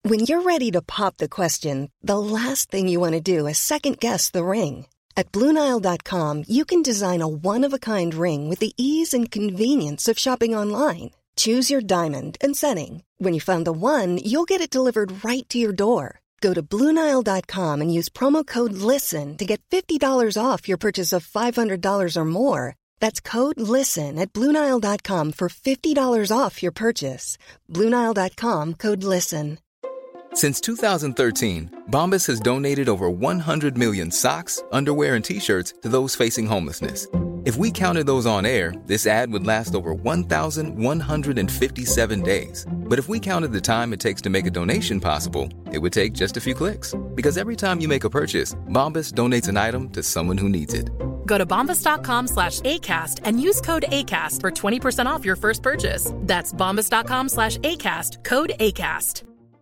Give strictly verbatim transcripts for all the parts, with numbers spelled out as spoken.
When you're ready to pop the question, the last thing you want to do is second-guess the ring. At Blue Nile dot com, you can design a one-of-a-kind ring with the ease and convenience of shopping online. Choose your diamond and setting. When you find the one, you'll get it delivered right to your door. Go to Blue Nile dot com and use promo code LISTEN to get fifty dollars off your purchase of five hundred dollars or more. That's code LISTEN at Blue Nile dot com for fifty dollars off your purchase. Blue Nile dot com, code LISTEN. Since two thousand thirteen, Bombas has donated over one hundred million socks, underwear, and T-shirts to those facing homelessness. If we counted those on air, this ad would last over one thousand one hundred fifty-seven days. But if we counted the time it takes to make a donation possible, it would take just a few clicks. Because every time you make a purchase, Bombas donates an item to someone who needs it. Go to bombas.com slash ACAST and use code ACAST for twenty percent off your first purchase. That's bombas.com slash ACAST, code ACAST.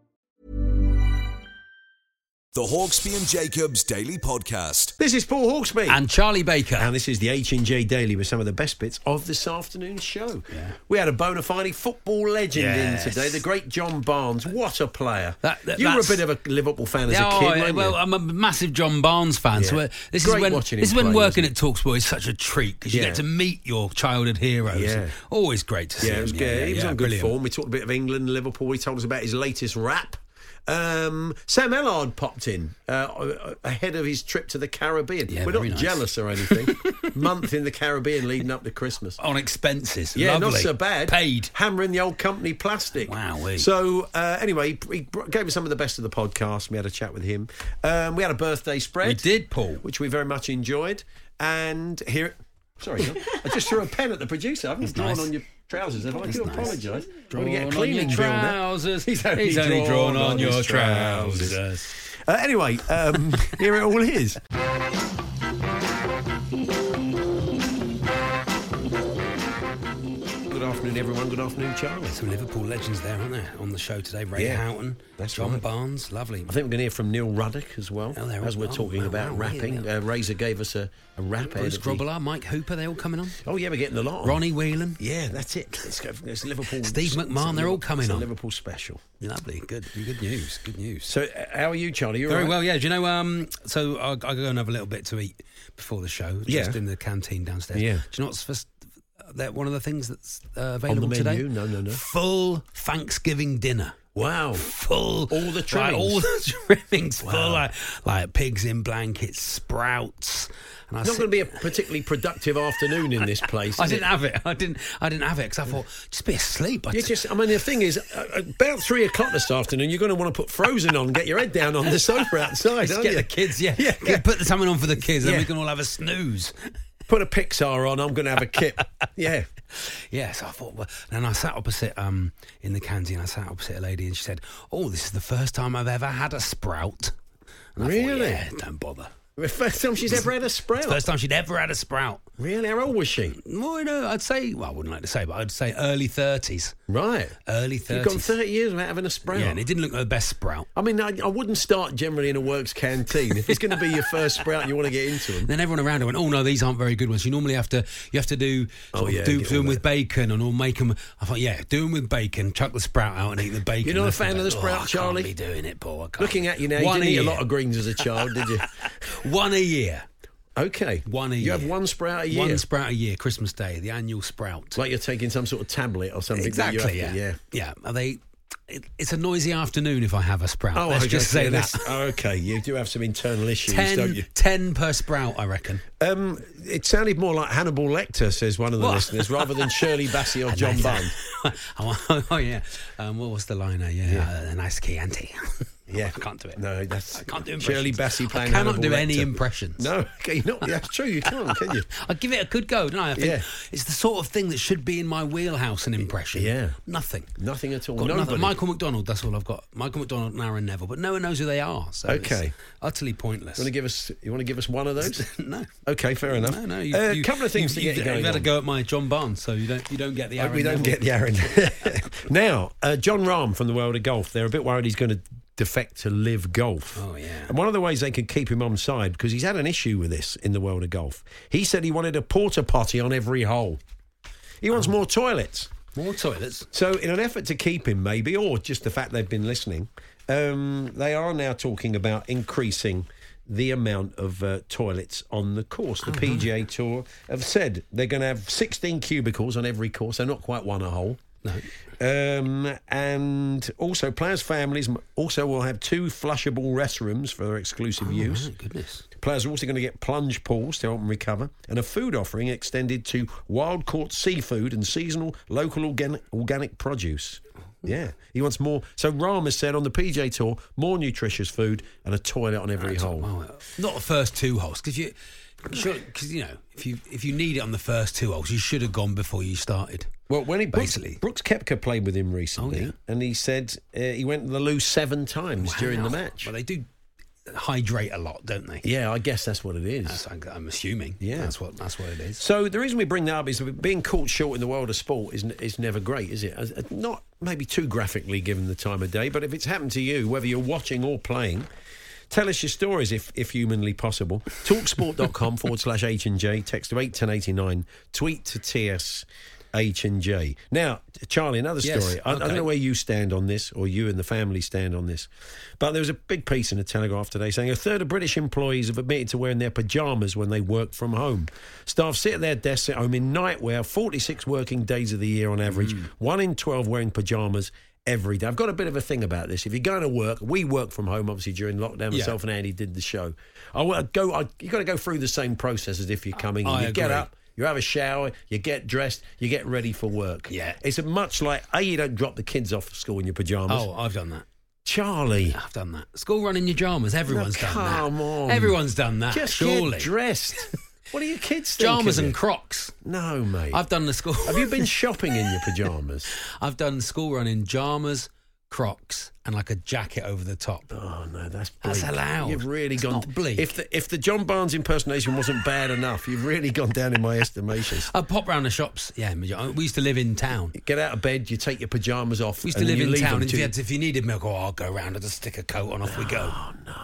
The Hawksby and Jacobs Daily Podcast. This is Paul Hawksby. And Charlie Baker. And this is the H and J Daily with some of the best bits of this afternoon's show. Yeah. We had a bona fide football legend Yes. in today, the great John Barnes. What a player. That- that- you were a that's- bit of a Liverpool fan as Yeah, a kid, oh, weren't yeah, you? well, I'm a massive John Barnes fan. Yeah. So uh, this Great is when watching him this is when play, working wasn't at Talksport is such a treat because you Yeah. get to meet your childhood heroes. Yeah. Always great to see. Yeah, it him. was good. Yeah, he was yeah, on good brilliant. form. We talked a bit of England and Liverpool. He told us about his latest rap. Um, Sam Ellard popped in uh, ahead of his trip to the Caribbean. Yeah, We're not very nice. jealous or anything. Month in the Caribbean leading up to Christmas. On expenses. Yeah, Lovely. not so bad. Paid. Hammering the old company plastic. Wowee. So, uh, anyway, he br- gave us some of the best of the podcast. We had a chat with him. Um, we had a birthday spread. We did, Paul. Which we very much enjoyed. And here... Sorry, I just threw a pen at the producer. I haven't That's drawn nice. on your trousers, have I? I That's do nice. apologise. I'm Drawn going to get a on cleaning your bill now. trousers. He's only, He's only drawn, on, your his trousers. Uh, anyway, um, here it all is. Good afternoon, everyone. Good afternoon, Charlie. Some Liverpool legends there, aren't there, on the show today? Ray Yeah, Houghton, that's John right. Barnes, lovely. I think we're going to hear from Neil Ruddock as well, Oh, they're as all- we're oh, talking wow, about wow, rapping. yeah. Uh, Razor gave us a, a rap. ahead Bruce of the- Grobbelaar, Mike Hooper, they all coming on? Oh, yeah, we're getting a lot on. Ronnie Whelan. Yeah, that's it. Let's go. It's Liverpool. Steve McMahon, they're all coming it's a on. Liverpool special. Lovely, good, good news, good news. So, uh, how are you, Charlie? You're Very all right? well, yeah. Do you know? Um, so I, I go and have a little bit to eat before the show, Yeah. just in the canteen downstairs. Yeah. Do you know what's first, that one of the things that's uh, On available the today? menu? No, no, no. Full Thanksgiving dinner. Wow. Full, All the like, trimmings? all the trimmings, Wow. full, like, like pigs in blankets, sprouts. And I It's not sit- going to be a particularly productive afternoon in this place. I is didn't it? have it. I didn't. I didn't have it because I thought just be asleep. I You just, I mean, the thing is, uh, about three o'clock this afternoon, you're going to want to put Frozen on, get your head down on the sofa outside, Just aren't get you? the kids, yeah. Yeah, Get- yeah. Put something on for the kids, Yeah. then we can all have a snooze. Put a Pixar on, I'm going to have a kip. Yeah. Yeah, so I thought, well, and I sat opposite, um, in the canteen, I sat opposite a lady and she said, oh, this is the first time I've ever had a sprout. And I thought, Really? yeah, don't bother. The first time she's ever had a sprout. First time she'd ever had a sprout. Really? How old was she? Well, no, I'd say, well, I wouldn't like to say, but I'd say early thirties. Right. Early You've thirties. gone thirty years without having a sprout. Yeah, and it didn't look like the best sprout. I mean, I, I wouldn't start generally in a works canteen. If it's going to be your first sprout, you want to get into them. Then everyone around her went, "Oh no, these aren't very good ones. You normally have to, you have to do, sort Oh, of yeah, do, get do all them with that. bacon, and all make them." I thought, "Yeah, do them with bacon. Chuck the sprout out and eat the bacon." You're not a That's fan the of the best. sprout, oh, I Charlie? Can't be doing it, Paul. I can't. Looking at you now, you One didn't eat a year. lot of greens as a child, did you? One a year. Okay. One a you year. have one sprout a year. One sprout a year. Christmas Day, the annual sprout. It's like you're taking some sort of tablet or something. that you Exactly. have Yeah. to- yeah. Are they? It, it's a noisy afternoon if I have a sprout. Oh, Let's okay, just say yeah, that. that's- oh, okay, you do have some internal issues, don't Ten, you? ten per sprout, I reckon. Um, it sounded more like Hannibal Lecter, says one of the What? listeners, rather than Shirley Bassey or A John nice- Barnes. oh, oh, yeah. Um, what was the liner? Yeah, Yeah. Uh, a nice Chianti. Yeah, I can't do it. No, that's I can't do impressions. Shirley Bassey playing I cannot Hannibal do any Lecter. impressions. No, okay, not, that's true. You can't, can you? I give it a good go, don't I? I think Yeah. it's the sort of thing that should be in my wheelhouse. An impression. Yeah. Nothing. Nothing at all. Got Nobody. nothing. Michael McDonald. That's all I've got. Michael McDonald and Aaron Neville, but no one knows who they are. So Okay. it's utterly pointless. You want to give us? You want to give us one of those? no. Okay, fair enough. No, no. You, A you, couple of things you, to get you, you going. You've had a on. go at my John Barnes, so you don't. You don't get the Hope Aaron. we don't Neville. get the Aaron. Now, uh, John Rahm from the World of Golf. They're a bit worried he's going to defect to Live Golf. Oh, yeah. And one of the ways they can keep him on side, because he's had an issue with this in the World of Golf. He said he wanted a porta potty on every hole. He wants more toilets. More toilets. So, in an effort to keep him, maybe, or just the fact they've been listening, um, they are now talking about increasing the amount of uh, toilets on the course. The oh, P G A right. Tour have said they're going to have sixteen cubicles on every course, so not quite one a hole. No. Um, and also, players' families also will have two flushable restrooms for their exclusive oh, use. Right, goodness. Players are also going to get plunge pools to help them recover, and a food offering extended to wild-caught seafood and seasonal local organic, organic produce. Yeah, he wants more. So Rahm has said on the P G A Tour, more nutritious food and a toilet on every That's hole. Well, not the first two holes, because you, because you know, if you if you need it on the first two holes, you should have gone before you started. Well, when he basically Brooks, Brooks Koepka played with him recently, oh, yeah. and he said uh, he went to the loo seven times wow. during the match. Well, they do hydrate a lot, don't they? Yeah, I guess that's what it is. That's, I'm assuming. Yeah, that's what that's what it is. So the reason we bring that up is that being caught short in the world of sport is is never great, is it? Not maybe too graphically given the time of day, but if it's happened to you, whether you're watching or playing, tell us your stories if, if humanly possible. Talksport.com forward slash H and J. Text to eight ten eighty-nine. Tweet to T S H and J. Now, Charlie, another story. Yes, I, okay. I don't know where you stand on this, or you and the family stand on this, but there was a big piece in the Telegraph today saying a third of British employees have admitted to wearing their pyjamas when they work from home. Staff sit at their desks at home in nightwear forty-six working days of the year on average. Mm. One in twelve wearing pyjamas every day. I've got a bit of a thing about this. If you're going to work, we work from home, obviously, during lockdown. Myself yeah. and Andy did the show. I would go. I, you've got to go through the same process as if you're coming in. I You agree. get up. You have a shower, you get dressed, you get ready for work. Yeah. It's a much like, A, you don't drop the kids off at school in your pyjamas. Oh, I've done that. Charlie. I've done that. School run in your pyjamas. Everyone's no, done that. Come on. Everyone's done that, Just surely. get dressed. What are your kids thinking? Pyjamas and Crocs. No, mate. I've done the school... Have you been shopping in your pyjamas? I've done the school run in pyjamas, Crocs, and like a jacket over the top. Oh no, that's bleak. That's allowed. You've really it's gone not bleak. If the if the John Barnes impersonation wasn't bad enough, you've really gone down in my estimations. I pop round the shops. Yeah, we used to live in town. You get out of bed, you take your pyjamas off. We used and to live you in leave town, them and if to- you, had to, if you needed milk, oh, I'll go round and just stick a coat on, off we go. Oh no.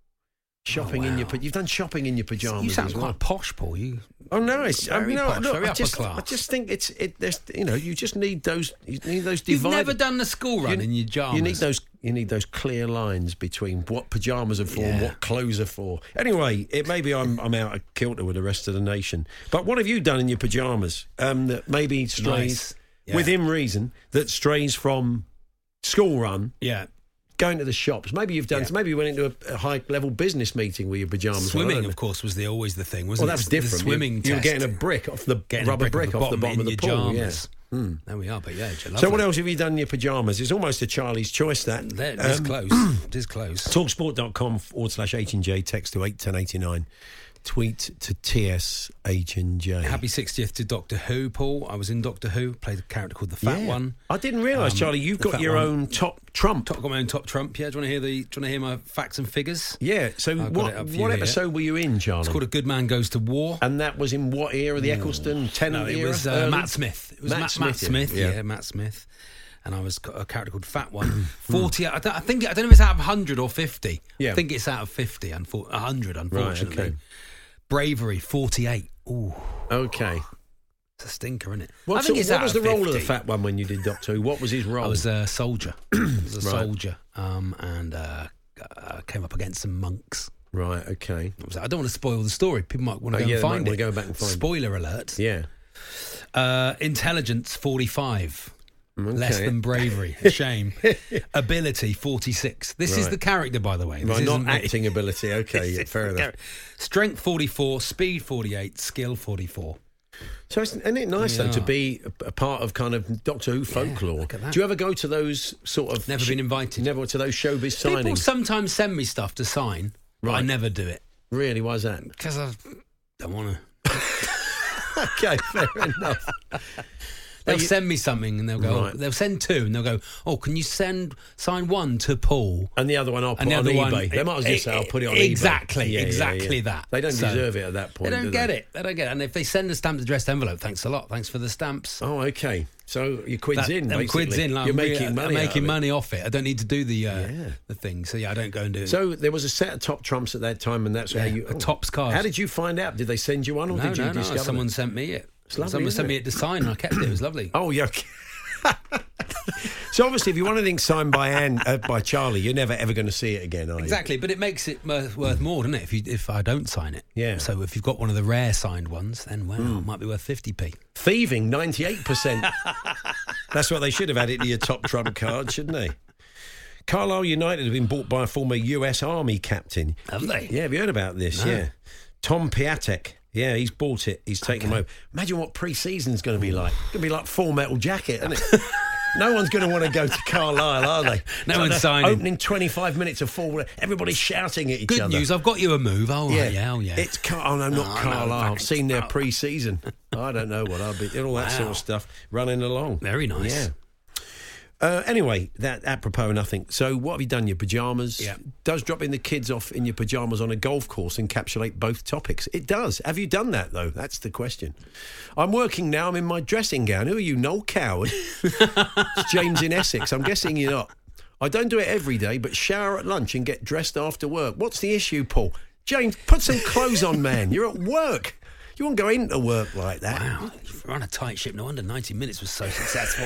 Shopping oh, wow. in your pa- you've done shopping in your pyjamas. You sound as quite well. posh, Paul. You Oh no, it's I very mean, no, posh, look, very I upper just, class. I just think it's it. There's, you know, you just need those. You need those You've divided. never done the school run you, in your pyjamas. You need those. You need those clear lines between what pyjamas are for and Yeah. what clothes are for. Anyway, it maybe I'm I'm out of kilter with the rest of the nation. But what have you done in your pyjamas? Um, that maybe strays Nice. Yeah. within reason that strays from school run. Yeah. Going to the shops. Maybe you've done. Yeah. So maybe you went into a, a high-level business meeting with your pyjamas. Swimming, on, of course, was the always the thing, Well, wasn't that's it? different. The swimming you, test. you were getting a brick off the Getting a rubber brick brick, off off the bottom in of the your pool. pyjamas. Yeah. Mm. There we are, but yeah, So what else have you done in your pyjamas? It's almost a Charlie's choice, that. There, it is Um, close. It is close. Talksport.com forward slash H and J. Text to eight ten eighty-nine. Tweet to T S H and J. Happy sixtieth to Doctor Who, Paul. I was in Doctor Who, played a character called the Fat Yeah. One. I didn't realise, Um, Charlie, you've the got fat your one. own top trump. Top, got my own top trump. Yeah, do you want to hear the? Do you want to hear my facts and figures? Yeah. So I've got what it up for you what here. episode were you in, Charlie? It's called A Good Man Goes to War. And that was in what era? The Eccleston Tennant No, it era? was uh, Early? Matt Smith. It was Matt Matt, Smith, Matt Smith. yeah. Yeah. Matt Smith. And I was got a character called Fat One. Forty. I, don't, I think I don't know if it's out of hundred or fifty. Yeah. I think it's out of fifty. Unfor- hundred, unfortunately. Right, okay. Bravery, forty-eight. Ooh, Okay. it's a stinker, isn't it? What, I think so it's what out was the of role of the fifty. Fat One when you did Doctor Who? What was his role? I was a soldier. I was a Right. soldier, um, and uh, uh, came up against some monks. Right, okay. I, was, I don't want to spoil the story. People might want to Oh, go yeah, and they find might it. wanna go back and find it. Spoiler alert. Yeah. Uh, intelligence forty-five. Okay. Less than bravery. A shame. Ability forty-six. This is Right. the character, by the way. This Right, not isn't me. acting ability. Okay, yeah, fair enough. Strength forty-four, speed forty-eight, skill forty-four. So isn't it nice, though, to Yeah. be a, a part of kind of Doctor Who folklore? look at that. Do you ever go to those sort of... Never been invited. Never to those showbiz People signings? sometimes send me stuff to sign, but I Right. never do it Really, why is that? because I don't want to. Okay, fair enough. They'll you- send me something and they'll go. Right. They'll send two and they'll go. Oh, can you send sign one to Paul? And the other one I'll put And the on other eBay. one- They might as well say, I'll put it on eBay. Exactly, Yeah, yeah, exactly yeah. that. They don't So, deserve it at that point, They don't do get they? it. They don't get it. And if they send a stamped addressed envelope, thanks a lot. Thanks for the stamps. Oh, okay. So your quid's That- in, them basically. quid's in. Like, You're I'm making really- money I'm out making of it. money off it. I don't need to do the uh, Yeah. the thing. So yeah, I don't go and do it. So there was a set of top trumps at that time, and that's Yeah, how you... a Topps card. How did you find out? Did they send you one, or no, did you no, no. discover Someone it? sent me it. It's lovely, Someone isn't sent me it? it to sign, and I kept it. It was lovely. Oh, yeah. So So obviously, if you want anything signed by Anne, uh, by Charlie, you're never ever going to see it again, are you? Exactly, but it makes it worth, worth more, doesn't it? If you if I don't sign it, Yeah. So if you've got one of the rare signed ones, then wow, Mm. it might be worth fifty p. Thieving, ninety-eight percent. That's what they should have added to your top trump card, shouldn't they? Carlisle United have been bought by a former U S Army captain. Have they? Yeah, have you heard about this? No. Yeah. Tom Piatek. Yeah, he's bought it. He's taken Okay. them over. Imagine what pre-season's going to be like. It's going to be like Full Metal Jacket, isn't it? No one's going to want to go to Carlisle, are they? No So one's they're signing. Opening twenty-five minutes of full. Everybody's shouting at each Good other. news, I've got you a move. Oh, yeah, yeah, oh, yeah. It's Car- oh no, not Oh, no, Carlisle. I've right. seen their pre-season. I don't know what I'll be. All that sort Wow. of stuff running along. Very nice. Yeah. Uh, anyway, that apropos nothing. So, what have you done? Your pyjamas? Yeah. Does dropping the kids off in your pyjamas on a golf course encapsulate both topics? It does. Have you done that though? That's the question. I'm working now. I'm in my dressing gown. Who are you, Noel Coward? It's James in Essex. I'm guessing you're not. I don't do it every day, but shower at lunch and get dressed after work. What's the issue, Paul? James, put some clothes on, man. You're at work. You won't go into work like that. Wow, you've run a tight ship. No wonder ninety minutes was so successful.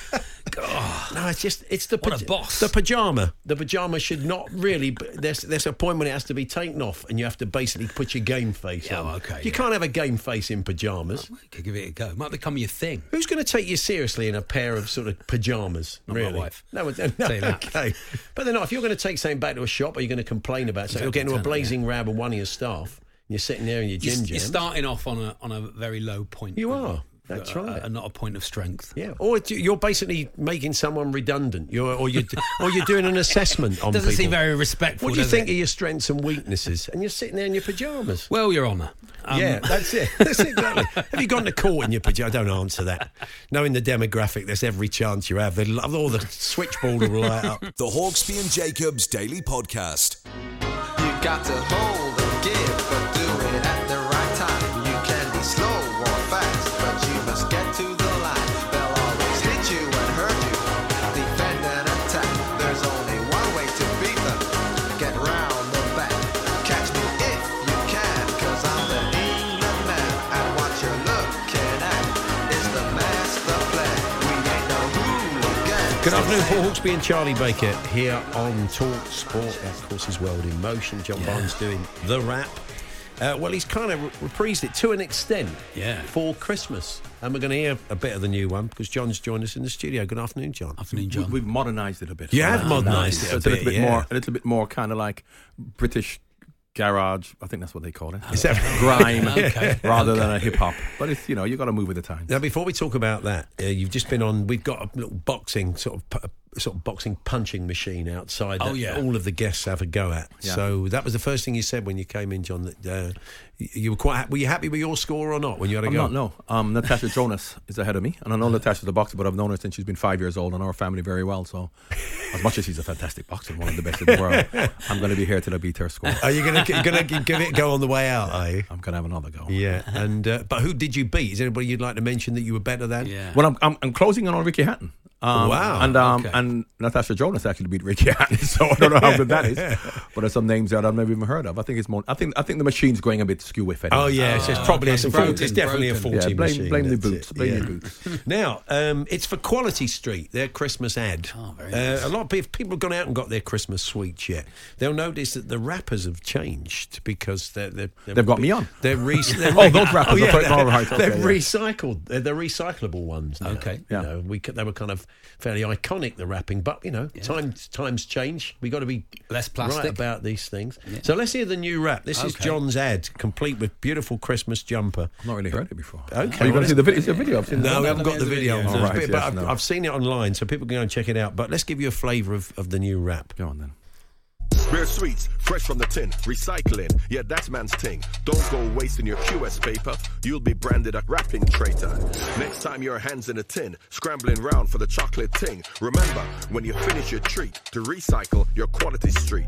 God. No, it's just it's the What a boss. the pajama. The pajama should not really. There's there's a point when it has to be taken off, and you have to basically put your game face Yeah, on. okay, You yeah. can't have a game face in pajamas. You could give it a go. It might become your thing. Who's going to take you seriously in a pair of sort of pajamas? Not my really? wife. No, no, no Tell you that. okay. But then, not if you're going to take something back to a shop, or you're going to complain about something, you'll get into a Exactly, blazing row with one of your staff. And you're sitting there in your You're, gin you're jams. starting off on a on a very low point. You aren't are. That's Uh, right. And not a point of strength. Yeah, or it's- you're basically making someone redundant. You're, or you, or you're doing an assessment on Doesn't people. seem very respectful. What do you does think it? are your strengths and weaknesses? And you're sitting there in your pajamas. Well, Your Honour. um, yeah, that's it. That's it, exactly. Have you gone to court in your pajamas? Don't answer that. Knowing the demographic, there's every chance you have. They love all the switchboard will light up. The Hawksby and Jacobs Daily Podcast. You got to hold and give, but do it at the right time. You can be slow or fast, but you must get to the line. They'll always hit you and hurt you, defend and attack. There's only one way to beat them, get round the back. Catch me if you can, cause I'm the England man. And what you're looking at is the master plan. We ain't no hooligans. Good afternoon, Paul Hawksby and Charlie Baker here on Talk Sport. That, of course, is World in Motion. John Barnes doing the rap. Uh, well, he's kind of re- reprised it to an extent Yeah. for Christmas. And we're going to hear a bit of the new one because John's joined us in the studio. Good afternoon, John. Afternoon, John. We've modernised it a bit. You So have now- modernised now it a it's bit, little bit yeah. more, a little bit more kind of like British garage. I think that's what they call it. Is that grime, Okay. rather Okay. than a hip hop. But it's you know you got to move with the times. Now, before we talk about that, uh, you've just been on. We've got a little boxing sort of pu- sort of boxing punching machine outside. Oh, that yeah. all of the guests have a go at. Yeah. So that was the first thing you said when you came in, John. That uh, you- you were quite. Ha- were you happy with your score or not when you had a I'm go? not, no. Um, Natasha Jonas is ahead of me, and I know Natasha's a boxer, but I've known her since she's been five years old, and our family very well. So, as much as she's a fantastic boxer, one of the best in the world, I'm going to be here till I beat her score. Are you going to going to give it a go on the way out? Are you? I'm going to have another go. Yeah. And uh, but who did you beat? Is there anybody you'd like to mention that you were better than? Yeah. Well, I'm, I'm I'm closing in on Ricky Hatton. Um, Wow, And um, okay. and Natasha Jonas actually beat Ricky Hatton, so I don't know how good that is. But there's some names that I've never even heard of. I think it's more. I think I think the machine's going a bit skew with it. Oh yeah, it's, it's probably okay. a Broken, faulty. It's definitely broken. a faulty Yeah, blame- machine. blame the that's boots, it, blame yeah. the boots. Now, um, it's for Quality Street, their Christmas ad. Oh, very uh, nice. A lot of people, people have gone out and got their Christmas sweets yet. They'll notice that the wrappers have changed because they're, they're, they're They've got me on. They're, re- they're Oh, those wrappers. I thought- they're, oh, right, okay, they're yeah. recycled. They're the recyclable ones. Now. Okay. You Yeah. know, we could, they were kind of fairly iconic, the wrapping, but you know, times times change. We got to be Less plastic. right about these things. So let's hear the new wrap. This is Okay. John's ad, complete with beautiful Christmas jumper. I've not really heard it before. Okay. Are you going well, to see the video? Is there a video? I've seen No, the we haven't got the video. video. So Oh, it's a right, bit- but yes, I've, no. I've seen it online, so people can go and check it out. But let's give you a flavour of, of the new rap. Go on then. Rare sweets, fresh from the tin, recycling, yeah, that's man's thing. Don't go wasting your Q S paper, you'll be branded a wrapping traitor. Next time your hand's in a tin, scrambling round for the chocolate ting. Remember, when you finish your treat, to recycle your Quality Street.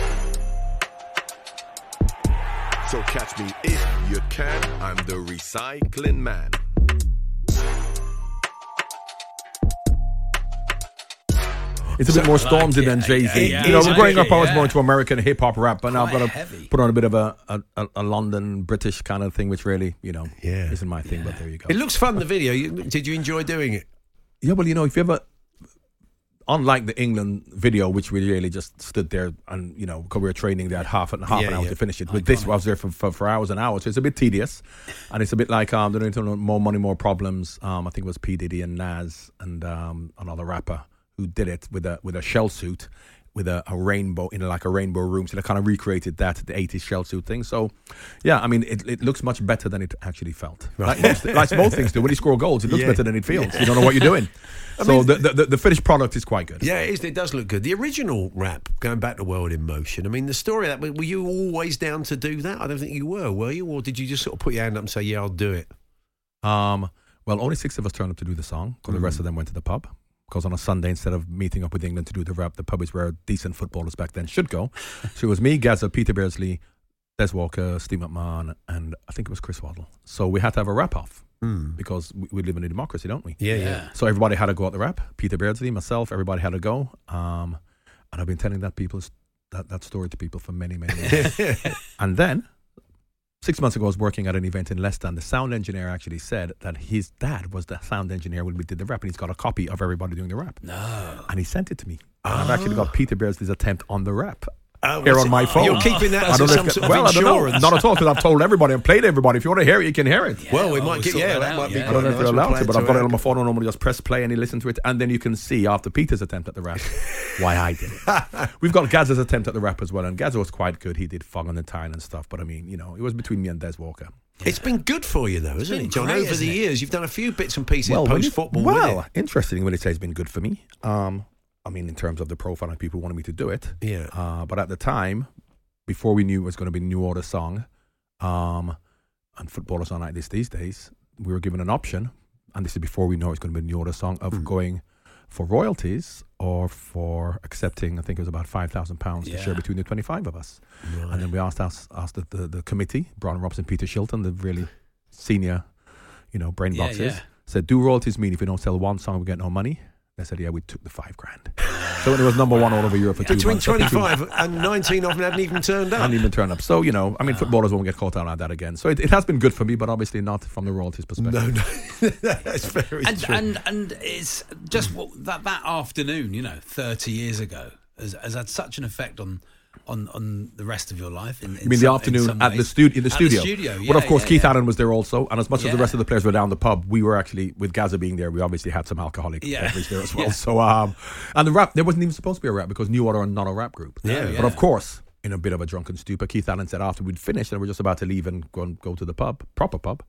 So catch me if you can, I'm the recycling man. It's a bit more Stormzy than Jay Z. yeah, yeah, you know, yeah, growing yeah, up, I was yeah. more into American hip hop rap, but now I've Quite got to heavy. put on a bit of a, a, a, a London British kind of thing, which really, you know, Yeah. isn't my thing. But there you go. It looks fun, the video. You, did you enjoy doing it? Yeah, well, you know, if you ever unlike the England video, which we really just stood there and, you know, because we were training, they had half, and, half Yeah, an hour yeah. to finish it. With this, I was there for, for, for hours and hours. So it's a bit tedious. And it's a bit like, um, they're doing more money, more problems. Um, I think it was P. Diddy and Nas and um, another rapper who did it with a with a shell suit. With a, a rainbow in like a rainbow room, so they kind of recreated that the eighties shell suit thing. So, yeah, I mean, it, it looks much better than it actually felt. Right. Like, most, like most things do. When you score goals, it looks Yeah. better than it feels. You don't know what you're doing. I so mean- the, the the finished product is quite good. Yeah, it, is, it does look good. The original rap, going back to World in Motion, I mean, the story of that, were you always down to do that? I don't think you were, were you? Or did you just sort of put your hand up and say, yeah, I'll do it? Um, well, only six of us turned up to do the song, because the rest of them went to the pub. Because on a Sunday, instead of meeting up with England to do the rap, the pub is where decent footballers back then should go. So it was me, Gazza, Peter Beardsley, Des Walker, Steve McMahon, and I think it was Chris Waddle. So we had to have a rap-off, Mm. because we, we live in a democracy, don't we? Yeah, yeah. So everybody had to go out the rap. Peter Beardsley, myself, everybody had to go. Um, and I've been telling that people that, that story to people for many, many years. And then, six months ago, I was working at an event in Leicester, and the sound engineer actually said that his dad was the sound engineer when we did the rap, and he's got a copy of everybody doing the rap. No. And he sent it to me. And I've actually got Peter Beardsley's attempt on the rap. Uh, Here what's on it- my phone. You're keeping that I as don't know some if- sort well, of I don't know. insurance. Not at all, because I've told everybody and played everybody. If you want to hear it, you can hear it. Yeah, Well, we well, might we'll get, sort yeah, that that out, might be yeah. I don't know if nice. they're We'll allowed plan to, but I've got it add. on my phone and normally just press play and you listen to it, and then you can see after Peter's attempt at the rap why I did it. We've got Gazza's attempt at the rap as well, and Gazza was quite good. He did Fog on the Tyne and stuff, but I mean, you know, it was between me and Des Walker. It's been good for you, though, hasn't been it, John? great, Over hasn't the it? years, you've done a few bits and pieces when you- post-football well, with it. interesting when it says been good for me. Um, I mean, in terms of the profile and people wanted me to do it. Yeah. Uh, but at the time, before we knew it was going to be a New Order song, um, and footballers are like this these days, we were given an option, and this is before we know it's going to be a New Order song, of Mm. going for royalties or for accepting, I think it was about five thousand pounds to Yeah. share between the twenty-five of us. Right. And then we asked us, asked the, the, the committee, Brian Robson, Peter Shilton, the really senior, you know, brain Yeah, boxes, yeah. said, do royalties mean if we don't sell one song, we get no money? They said, yeah, we took the five grand. So it was number one all over Europe for two Between months. I think we- twenty-five and nineteen of them hadn't even turned up. hadn't even turned up. So, you know, I mean, footballers won't get caught out like that again. So it, it has been good for me, but obviously not from the royalties perspective. No, no. That's very And, true. and and it's just what, that that afternoon, you know, thirty years ago, has, has had such an effect on on, on the rest of your life. In, in You mean the some- in afternoon some at the, ways. stu- in the At studio? The studio, yeah. Well, of course, yeah, Keith yeah. Allen was there also. And as much as the Yeah. rest of the players were down the pub, we were actually, with Gazza being there, we obviously had some alcoholic Yeah. beverage there as well. Yeah. So, um, and the rap, there wasn't even supposed to be a rap because New Order are not a rap group. Yeah, But yeah. of course, in a bit of a drunken stupor, Keith Allen said after we'd finished and we're just about to leave and go, and go to the pub, proper pub,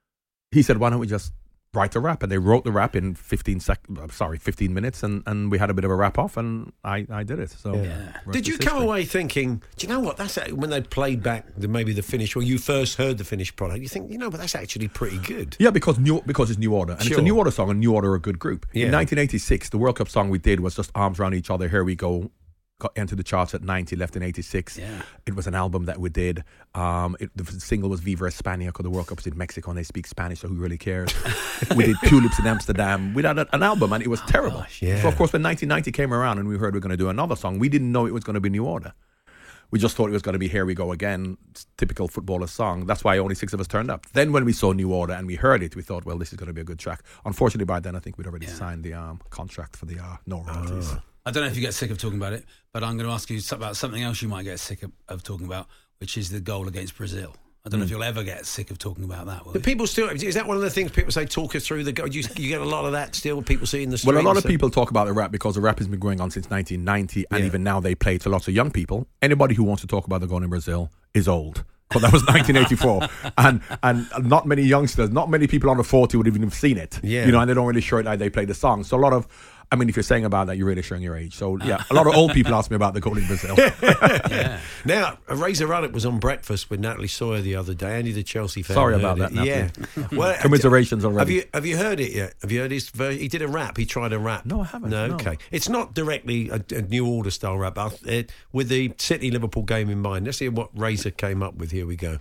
he said, why don't we just write a rap? And they wrote the rap in fifteen sec- uh, sorry, fifteen minutes, and, and we had a bit of a rap off, and I, I did it. So, Yeah. rest Did you is come history. away thinking, do you know what, that's when they played back the, maybe the finish, or you first heard the finished product, you think, you know, but that's actually pretty good. Yeah, because new because it's New Order, and it's Sure. a New Order song, and New Order are a good group. Yeah. In nineteen eighty-six, the World Cup song we did was just Arms Around Each Other, Here We Go. Got entered the charts at ninety, left in eighty-six. Yeah. It was an album that we did. Um, it, the single was Viva España, because the World Cup was in Mexico and they speak Spanish, so who really cares? We did Tulips in Amsterdam. We had a, an album, and it was terrible. gosh, yeah. So, of course, when nineteen ninety came around and we heard we were going to do another song, we didn't know it was going to be New Order. We just thought it was going to be Here We Go Again, typical footballer song. That's why only six of us turned up. Then when we saw New Order and we heard it, we thought, well, this is going to be a good track. Unfortunately, by then, I think we'd already Yeah. signed the um, contract for the uh, no royalties. Ah. I don't know if you get sick of talking about it, but I'm going to ask you about something else you might get sick of, of talking about, which is the goal against Brazil. I don't know if you'll ever get sick of talking about that. Will Do you? people still, is that one of the things people say, talk us through the go? You, you get a lot of that still, people see in the street. Well, a lot and of stuff? people talk about the rap because the rap has been going on since nineteen ninety, and Yeah. even now they play to lots of young people. Anybody who wants to talk about the goal in Brazil is old. Because that was nineteen eighty-four, and and not many youngsters, not many people under forty would even have seen it. Yeah. You know, and they don't really show it like they play the song. So a lot of, I mean, if you're saying about that, you're really showing your age. So yeah, a lot of old people ask me about the goal in Brazil. Yeah. Now, Razor Ruddock was on Breakfast with Natalie Sawyer the other day. Andy, the Chelsea fan. Sorry heard about it. that, Yeah. Natalie. Well, Commiserations already. Have you have you heard it yet? Have you heard his ver- He did a rap. He tried a rap. No, I haven't, No, no. okay. It's not directly a, a New Order style rap, but it, with the City Liverpool game in mind. Let's hear what Razor came up with. Here we go.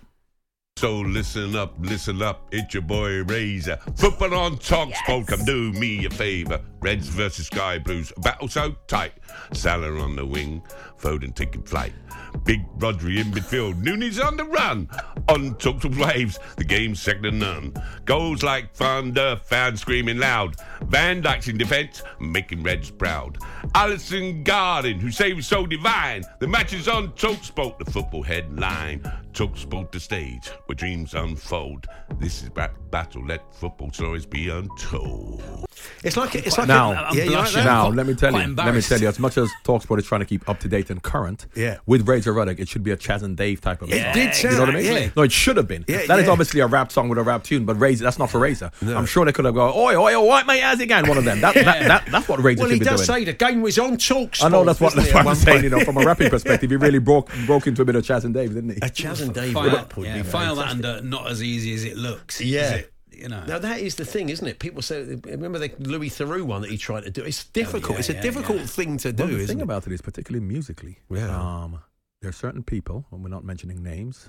So listen up, listen up, it's your boy Razor. Football on Talk Sport, come do me a favour. Reds versus Sky Blues, a battle so tight. Salah on the wing, Foden taking flight. Big Rodri in midfield, Nunez on the run. On talks of waves, the game's second to none. Goals like thunder, fans screaming loud. Van Dijk's in defence, making Reds proud. Alisson Garden, who saves so divine. The match is on TalkSport, the football headline. TalkSport, the stage where dreams unfold. This is bat- battle, let football stories be untold. It's like it's like now, a, yeah, you like that? now let me tell Quite you, let me tell you. As much as TalkSport is trying to keep up to date and current, yeah. with Razor Ruddock, it should be a Chaz and Dave type of. It song. did sound, you know what I mean? yeah. No, it should have been. Yeah, that yeah. is obviously a rap song with a rap tune, but Razor, that's not for Razor. No. I'm sure they could have gone, oi, oi, oi, white mate, how's it going? One of them. That, that, that, that's what Razor Well, should he be does doing. say the game was on TalkSport. I know that's what, doesn't that's he, what at I'm one saying. point? You know, from a rapping perspective, he really broke broke into a bit of Chaz and Dave, didn't he? A Chaz and Dave File, rap would yeah, be file that fantastic. under not as easy as it looks. Yeah. Is it? You know. Now that is the thing, isn't it? People say, remember the Louis Theroux one that he tried to do. It's difficult. Oh, yeah, it's a yeah, difficult yeah. thing to do. Well, the isn't thing it? about it is, particularly musically, Yeah. um, there are certain people, and we're not mentioning names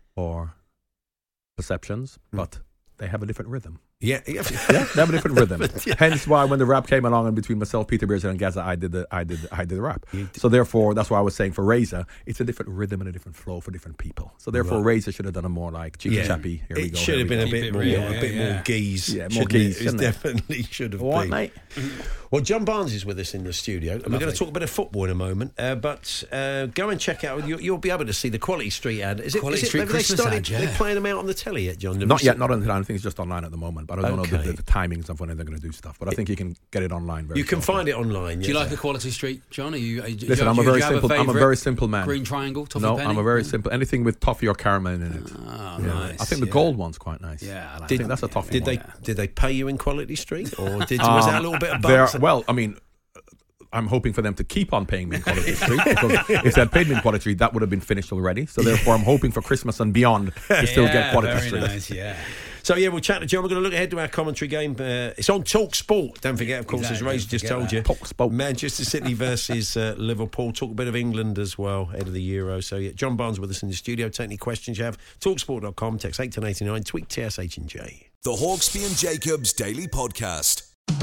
or perceptions, but they have a different rhythm. Yeah, yeah. Yeah, they have a different rhythm. Hence why when the rap came along and between myself, Peter Beardsley and Gaza, I did the I did I did the rap. So therefore, that's why I was saying for Razor, it's a different rhythm and a different flow for different people. So therefore, Right. Razor should have done a more like Chica Yeah. Chappy. Here we It go. should here have we been go. a bit Keep it more, real, a yeah, bit yeah. more geese. Yeah, more shouldn't geese, It, it shouldn't it? definitely should have What, been. mate? Well, John Barnes is with us in the studio, and we're going Lovely. to talk a bit of football in a moment. Uh, but uh, go and check out. You, you'll be able to see the Quality Street ad. Is it? Quality is it Street have they Christmas started? ad, yeah. They're playing them out on the telly yet, John? Have Not you yet, seen- not online. I think it's just online at the moment, but I don't know Okay. the, the, the timings of when they're going to do stuff. But I think you can get it online. Very You can shortly. find it online. Do you yes. like a Quality Street, John? Are you? Are, do Listen, you, I'm do a you very have simple. I'm a favourite very simple man. Green triangle, toffee No, penny? I'm a very simple. Anything with toffee or caramel in it. Oh, Yeah. nice. I think the yeah. gold one's quite nice. Yeah, I, like I think that. that's a toffee Did one. they did they pay you in Quality Street, or did was that a little bit of There- bucks? well, I mean, I'm hoping for them to keep on paying me in Quality Street, because if they had paid me in Quality Street, that would have been finished already. So therefore, I'm hoping for Christmas and beyond to still Yeah, get Quality very Street. nice, yeah. So yeah, we'll chat to John. We're going to look ahead to our commentary game. Uh, it's on Talk Sport. Don't forget, of course, Exactly, as Ray's don't just forget told that. you, Talk Sport. Manchester City versus uh, Liverpool. Talk a bit of England as well, ahead of the Euro. So yeah, John Barnes with us in the studio. Take any questions you have. talk sport dot com. Text eight ten eighty-nine. Tweet T S H and J. The Hawksby and Jacobs Daily Podcast.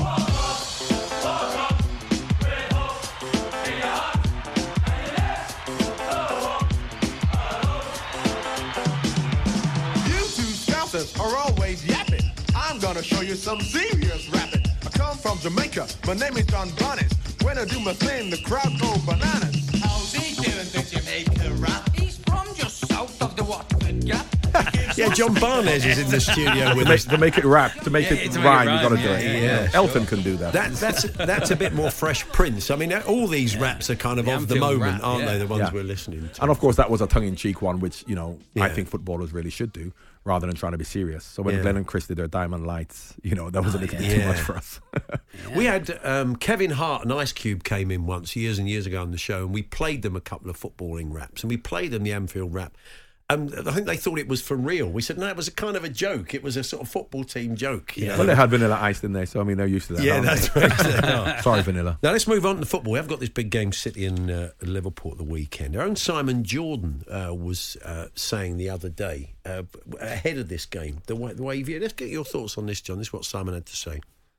You two scousers are always yapping. I'm gonna show you some serious rapping. I come from Jamaica. My name is John Barnes. When I do my thing, the crowd go bananas. How's he doing, the Jamaica rap? He's from just south of the Watford Gap. Yeah, John Barnes is in the studio with To make, us. to make it rap, to make Yeah, it to make it rhyme, rhyme, you've got to do yeah, it. yeah, yeah, Elton can do that. That, that's that's a bit more Fresh Prince. I mean, all these raps are kind of The of the Anfield moment, rap, aren't yeah. they? The ones Yeah. we're listening to. And of course, that was a tongue-in-cheek one, which, you know, I Yeah. think footballers really should do, rather than trying to be serious. So when Yeah. Glenn and Chris did their Diamond Lights, you know, that was a little bit yeah. too much for us. We had um, Kevin Hart and Ice Cube came in once years and years ago on the show, and we played them a couple of footballing raps, and we played them the Anfield rap. And I think they thought it was for real. We said, no, it was a kind of a joke. It was a sort of football team joke. You know? Well, they had Vanilla Ice, didn't they? So, I mean, they're used to that. Yeah, aren't that's they? right. They are. Sorry, Vanilla. Now let's move on to football. We have got this big game, City and uh, Liverpool at the weekend. Our own Simon Jordan uh, was uh, saying the other day, uh, ahead of this game, the way, the way he viewed. Let's get your thoughts on this, John. This is what Simon had to say.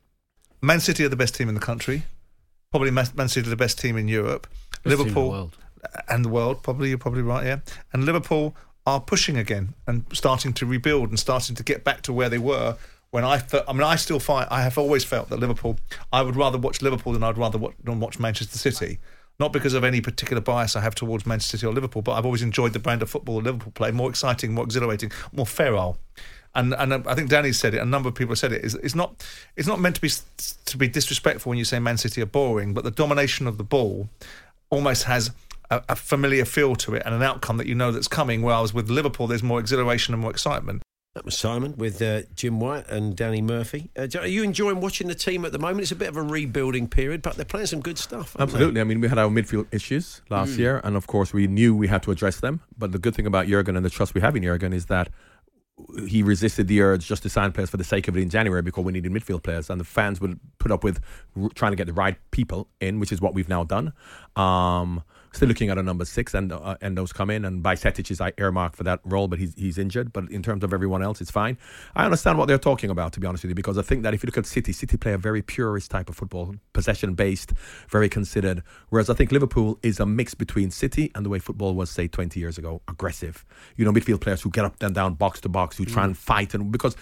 Man City are the best team in the country. Probably Man Man City are the best team in Europe. Best team in the Liverpool world. and the world. Probably you're probably right. Yeah, and Liverpool are pushing again and starting to rebuild and starting to get back to where they were when I felt. I mean, I still find I have always felt that Liverpool. I would rather watch Liverpool than I'd rather watch, than watch Manchester City. Not because of any particular bias I have towards Manchester City or Liverpool, but I've always enjoyed the brand of football that Liverpool play. More exciting, more exhilarating, more feral. And and I think Danny said it. A number of people have said it. It's, it's not it's not meant to be to be disrespectful when you say Man City are boring, but the domination of the ball almost has a, a familiar feel to it and an outcome that you know that's coming. Whereas with Liverpool, there's more exhilaration and more excitement. That was Simon with uh, Jim White and Danny Murphy. Uh, are you enjoying watching the team at the moment? It's a bit of a rebuilding period, but they're playing some good stuff. aren't they? Absolutely. I mean, we had our midfield issues last Mm. year, and of course, we knew we had to address them. But the good thing about Jurgen and the trust we have in Jurgen is that he resisted the urge just to sign players for the sake of it in January because we needed midfield players, and the fans would put up with r- trying to get the right people in, which is what we've now done. Um, Still looking at a number six, and uh, and those come in, and Bajcetic is earmarked for that role, but he's he's injured. But in terms of everyone else, it's fine. I understand what they're talking about, to be honest with you, because I think that if you look at City, City play a very purist type of football, possession-based, very considered, whereas I think Liverpool is a mix between City and the way football was, say, twenty years ago, aggressive. You know, midfield players who get up and down, box to box, who try mm. and fight, and because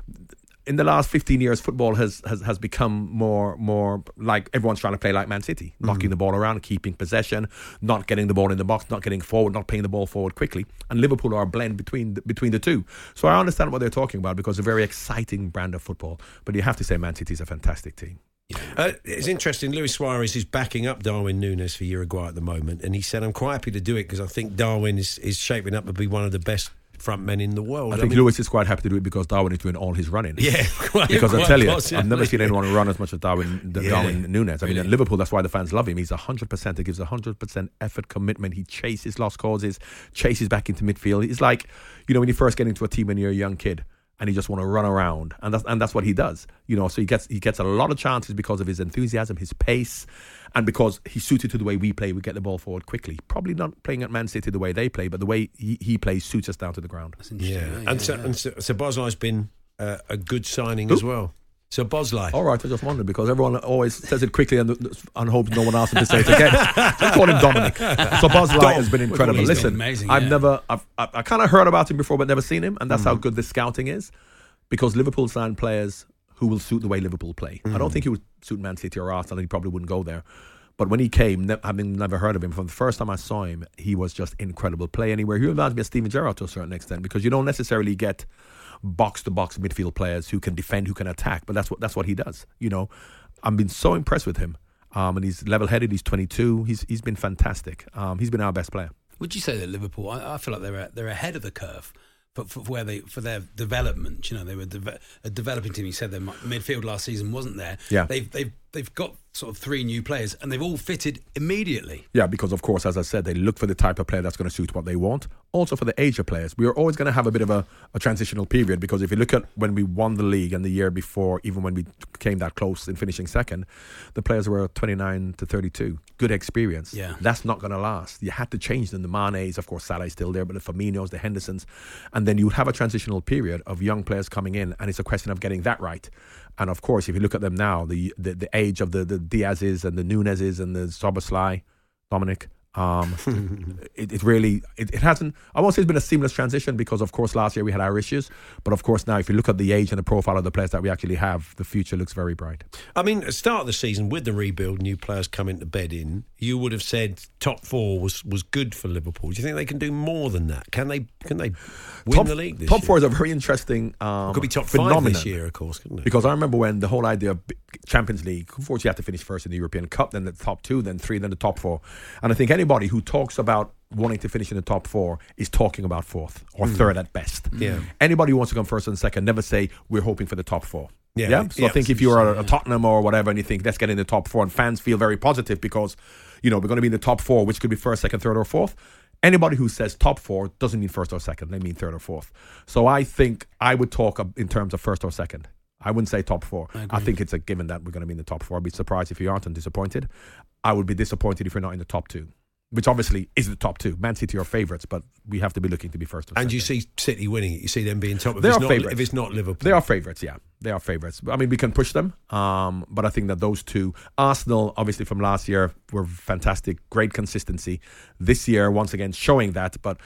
in the last fifteen years, football has, has, has become more more like everyone's trying to play like Man City, mm-hmm. knocking the ball around, keeping possession, not getting the ball in the box, not getting forward, not playing the ball forward quickly. And Liverpool are a blend between the, between the two. So I understand what they're talking about because it's a very exciting brand of football. But you have to say Man City is a fantastic team. Uh, it's interesting, Luis Suarez is backing up Darwin Núñez for Uruguay at the moment, and he said, I'm quite happy to do it because I think Darwin is, is shaping up to be one of the best front men in the world. I think I mean, Lewis is quite happy to do it because Darwin is doing all his running. Yeah, quite, because quite I tell you, possibly. I've never seen anyone run as much as Darwin, yeah, Darwin Núñez. I mean, really. in Liverpool, that's why the fans love him. He's one hundred percent. He gives one hundred percent effort, commitment. He chases lost causes, chases back into midfield. It's like, you know, when you first get into a team when you're a young kid and you just want to run around, and that's, and that's what he does. You know, so he gets he gets a lot of chances because of his enthusiasm, his pace, and because he's suited to the way we play. We get the ball forward quickly. Probably not playing at Man City the way they play, but the way he, he plays suits us down to the ground. Yeah, yeah, and so, yeah. and so, so Boslai's been uh, a good signing Who? as well. So Boslai. All right, I just wondered because everyone always says it quickly and, and hopes no one asks him to say it again. Just call him Dominic. So Boslai has been incredible. He's Listen, been amazing, I've yeah. never, I've, I, I kind of heard about him before, but never seen him, and that's Mm-hmm. how good this scouting is. Because Liverpool sign players who will suit the way Liverpool play. Mm-hmm. I don't think he would suit Man City or Arsenal, and he probably wouldn't go there. But when he came, ne- having never heard of him, from the first time I saw him, he was just incredible. Play anywhere. He reminds me of Steven Gerrard to a certain extent, because you don't necessarily get box-to-box midfield players who can defend, who can attack, but that's what that's what he does. You know, I've been so impressed with him. Um, and he's level-headed. He's twenty-two. He's he's been fantastic. Um, he's been our best player. Would you say that Liverpool? I, I feel like they're they're ahead of the curve. For, for where they for their development, you know, they were deve- a developing team. You said their midfield last season wasn't there. Yeah, they've they've they've got sort of three new players, and they've all fitted immediately. Yeah, because of course, as I said, they look for the type of player that's going to suit what they want. Also for the age of players, we are always going to have a bit of a, a transitional period, because if you look at when we won the league and the year before, even when we came that close in finishing second, the players were twenty-nine to thirty-two. Good experience. Yeah, that's not going to last. You had to change them. The Manes, of course, Salah's still there, but the Firminos, the Hendersons, and then you would have a transitional period of young players coming in, and it's a question of getting that right. And of course, if you look at them now, the the, the age of the, the Diaz's and the Núñez's and the Szoboszlai, Dominic, um, it, it really, it, it hasn't, I won't say it's been a seamless transition, because of course last year we had our issues, but of course now if you look at the age and the profile of the players that we actually have, the future looks very bright. I mean, at the start of the season, with the rebuild, new players coming to bed in, you would have said top four was, was good for Liverpool. Do you think they can do more than that? Can they Can they win top, the league this top year? Top four is a very interesting um, it could be top phenomenon. five this year, of course, couldn't it? Because I remember when the whole idea of Champions League, of course you have to finish first in the European Cup, then the top two, then three, then the top four. And I think anybody who talks about wanting to finish in the top four is talking about fourth or mm. third at best. Yeah. Anybody who wants to come first and second never say we're hoping for the top four. Yeah. yeah? So yeah. I think if you're a, a Tottenham or whatever and you think let's get in the top four, and fans feel very positive because, you know, we're going to be in the top four, which could be first, second, third or fourth. Anybody who says top four doesn't mean first or second. They mean third or fourth. So I think I would talk in terms of first or second. I wouldn't say top four. I, I think it's a given that we're going to be in the top four. I'd be surprised if you aren't and disappointed. I would be disappointed if you're not in the top two, which obviously is the top two. Man City are favourites, but we have to be looking to be first or second. And you see City winning it. You see them being top. If they it's are not, favourites. If it's not Liverpool. They are favourites, yeah. They are favourites. I mean, we can push them, um, but I think that those two, Arsenal, obviously from last year, were fantastic, great consistency. This year, once again, showing that, but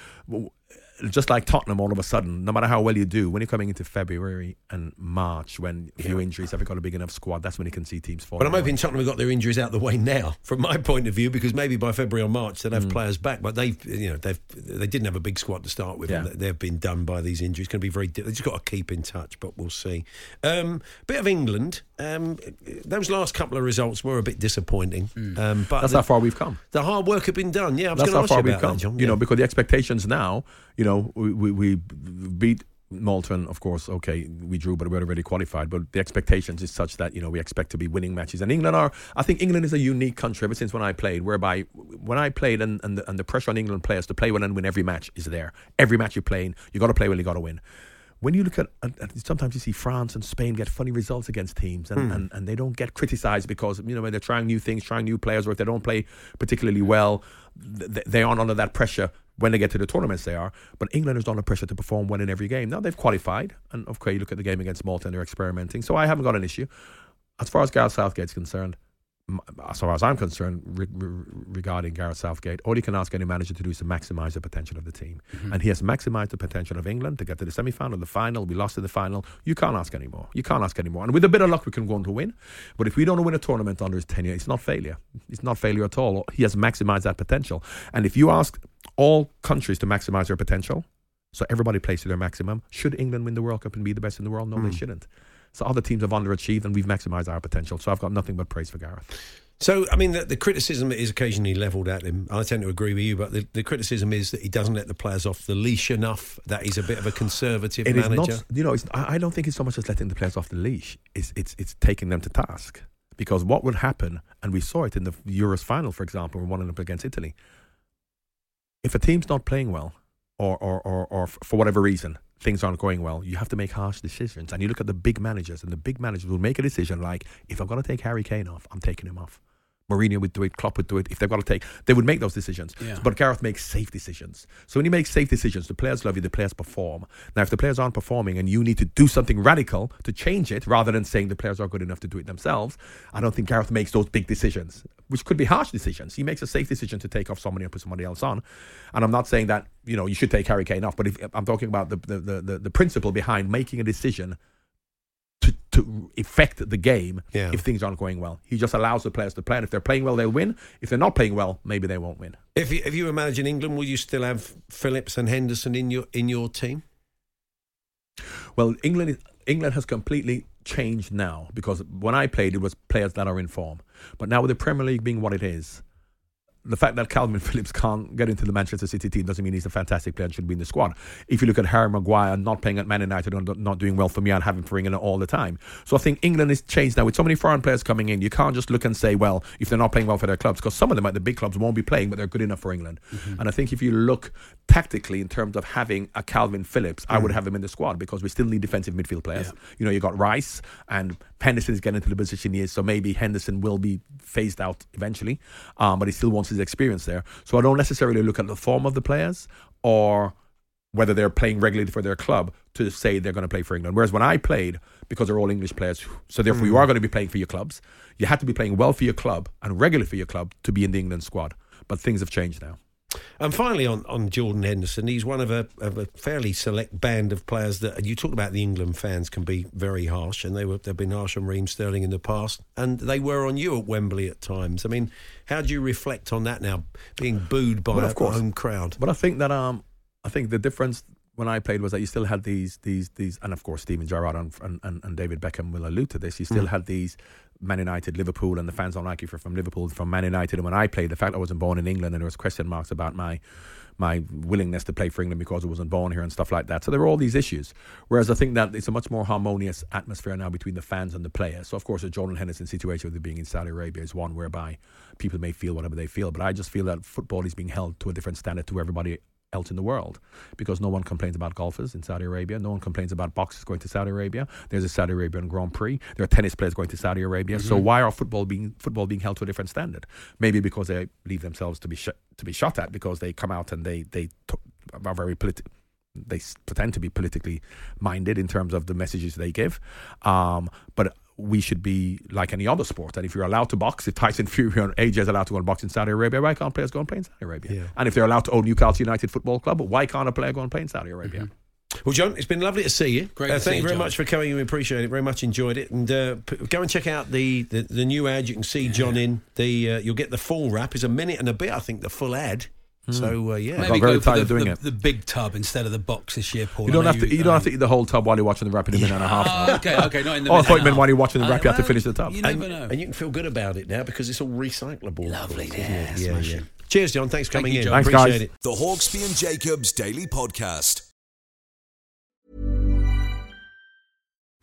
just like Tottenham, all of a sudden, no matter how well you do, when you're coming into February and March, when a few injuries, haven't got a big enough squad, that's when you can see teams fall. But I'm hoping Tottenham have got their injuries out of the way now, from my point of view, because maybe by February or March they'll have mm. players back. But they've, you know, they've they didn't have a big squad to start with. Yeah. And they've been done by these injuries. It's going to be very. They've just got to keep in touch, but we'll see. Um, bit of England. Um, those last couple of results were a bit disappointing. Mm. Um, but that's the, how far we've come. The hard work had been done. Yeah, I was that's going how to ask far you we've about come. that, John. You yeah. know, because the expectations now, you know, we we, we beat Malton, of course. Okay, we drew, but we're already qualified. But the expectations is such that, you know, we expect to be winning matches. And England are, I think England is a unique country ever since when I played, whereby when I played and, and, the, and the pressure on England players to play well and win every match is there. Every match you're playing, you got to play well, you got to win. when you look at, at sometimes you see France and Spain get funny results against teams, and, Hmm. and, and they don't get criticised because, you know, when they're trying new things, trying new players, or if they don't play particularly well, th- they aren't under that pressure. When they get to the tournaments, they are. But England is under pressure to perform well in every game. Now they've qualified, and of course you look at the game against Malta and they're experimenting. So I haven't got an issue. As far as Gareth Southgate's concerned, m- as far as I'm concerned, re- re- regarding Gareth Southgate, all you can ask any manager to do is to maximise the potential of the team. Mm-hmm. And he has maximised the potential of England to get to the semi-final, the final. We lost in the final. You can't ask anymore. You can't ask anymore. And with a bit of luck, we can go on to win. But if we don't win a tournament under his tenure, it's not failure. It's not failure at all. He has maximised that potential. And if you ask all countries to maximise their potential, so everybody plays to their maximum, should England win the World Cup and be the best in the world? No, Mm. they shouldn't. So other teams have underachieved, and we've maximised our potential. So I've got nothing but praise for Gareth. So, I mean, the, the criticism is occasionally levelled at him. I tend to agree with you, but the, the criticism is that he doesn't let the players off the leash enough, that he's a bit of a conservative It is manager. not, you know, it's, I I don't think it's so much as letting the players off the leash. It's, it's, it's taking them to task. Because what would happen, and we saw it in the Euros final, for example, when we won it up against Italy. If a team's not playing well, or, or, or, or for whatever reason, things aren't going well, you have to make harsh decisions. And you look at the big managers, and the big managers will make a decision like, if I've got to take Harry Kane off, I'm taking him off. Mourinho would do it, Klopp would do it. If they've got to take, they would make those decisions. Yeah. But Gareth makes safe decisions. So when you make safe decisions, the players love you, the players perform. Now, if the players aren't performing and you need to do something radical to change it, rather than saying the players are good enough to do it themselves, I don't think Gareth makes those big decisions, which could be harsh decisions. He makes a safe decision to take off somebody and put somebody else on. And I'm not saying that, you know, you should take Harry Kane off, but if, I'm talking about the, the, the, the, the principle behind making a decision to, to affect the game Yeah. if things aren't going well. He just allows the players to play, and if they're playing well, they'll win. If they're not playing well, maybe they won't win. If you, if you imagine England, will you still have Phillips and Henderson in your in your team? Well, England is, England has completely changed now, because when I played, it was players that are in form. But now with the Premier League being what it is, the fact that Calvin Phillips can't get into the Manchester City team doesn't mean he's a fantastic player and should be in the squad. If you look at Harry Maguire not playing at Man United and not doing well for me, I'd have him for England all the time. So I think England has changed now. With so many foreign players coming in, you can't just look and say, well, if they're not playing well for their clubs, because some of them at the big clubs won't be playing, but they're good enough for England. Mm-hmm. And I think if you look tactically in terms of having a Calvin Phillips, mm. I would have him in the squad, because we still need defensive midfield players. Yeah. You know, you got Rice, and Henderson is getting into the position he is, so maybe Henderson will be phased out eventually, um, but he still wants his experience there. So I don't necessarily look at the form of the players or whether they're playing regularly for their club to say they're going to play for England. Whereas when I played, because they're all English players, so therefore mm. you are going to be playing for your clubs, you had to be playing well for your club and regularly for your club to be in the England squad. But things have changed now. And finally, on, on Jordan Henderson, he's one of a, of a fairly select band of players that, and you talked about the England fans can be very harsh, and they were, they've been harsh on Raheem Sterling in the past, and they were on you at Wembley at times. I mean, how do you reflect on that now, being booed by well, a home crowd? But I think that um, I think the difference when I played was that you still had these, these, these, and of course Steven Gerrard and, and, and David Beckham will allude to this. You still mm. had these Man United, Liverpool, and the fans don't like you for from Liverpool, from Man United. And when I played, the fact I wasn't born in England, and there was question marks about my my willingness to play for England because I wasn't born here and stuff like that. So there were all these issues. Whereas I think that it's a much more harmonious atmosphere now between the fans and the players. So of course the Jordan Henderson situation with it being in Saudi Arabia is one whereby people may feel whatever they feel, but I just feel that football is being held to a different standard to everybody else in the world, because no one complains about golfers in Saudi Arabia, no one complains about boxers going to Saudi Arabia. There's a Saudi Arabian Grand Prix, there are tennis players going to Saudi Arabia. Mm-hmm. So why are football being football being held to a different standard? Maybe because they leave themselves to be sh- to be shot at, because they come out and they they t- are very political. They pretend to be politically minded in terms of the messages they give, um, but we should be like any other sport. And if you're allowed to box, if Tyson Fury or A J is allowed to go and box in Saudi Arabia, why can't players go and play in Saudi Arabia? Yeah. And if they're allowed to own Newcastle United Football Club, why can't a player go and play in Saudi Arabia? Mm-hmm. Well, John, it's been lovely to see you. Great uh, to thank see you very John. much for coming. We appreciate it very much. Enjoyed it. And uh, p- go and check out the, the, the new ad. You can see John in. The uh, you'll get the full wrap. It's a minute and a bit, I think, the full ad. Mm. So uh, yeah, maybe very go for tired the, of doing the, it. the big tub instead of the box this year, Paul. You don't I have know to. You, you don't um, have to eat the whole tub while you're watching the wrap in a minute and a half. Oh, okay, okay, not in the. Oh, I minute thought you and meant a while you're half. watching the wrap, Uh, you have to well, finish the tub. You never and, know. and you can feel good about it now because it's all recyclable. Lovely, course, yeah, yeah, yeah, smashing. yeah. Cheers, John. Thanks for Thank coming you, in. John. Thanks, Appreciate guys. it. The Hawksby and Jacobs Daily Podcast.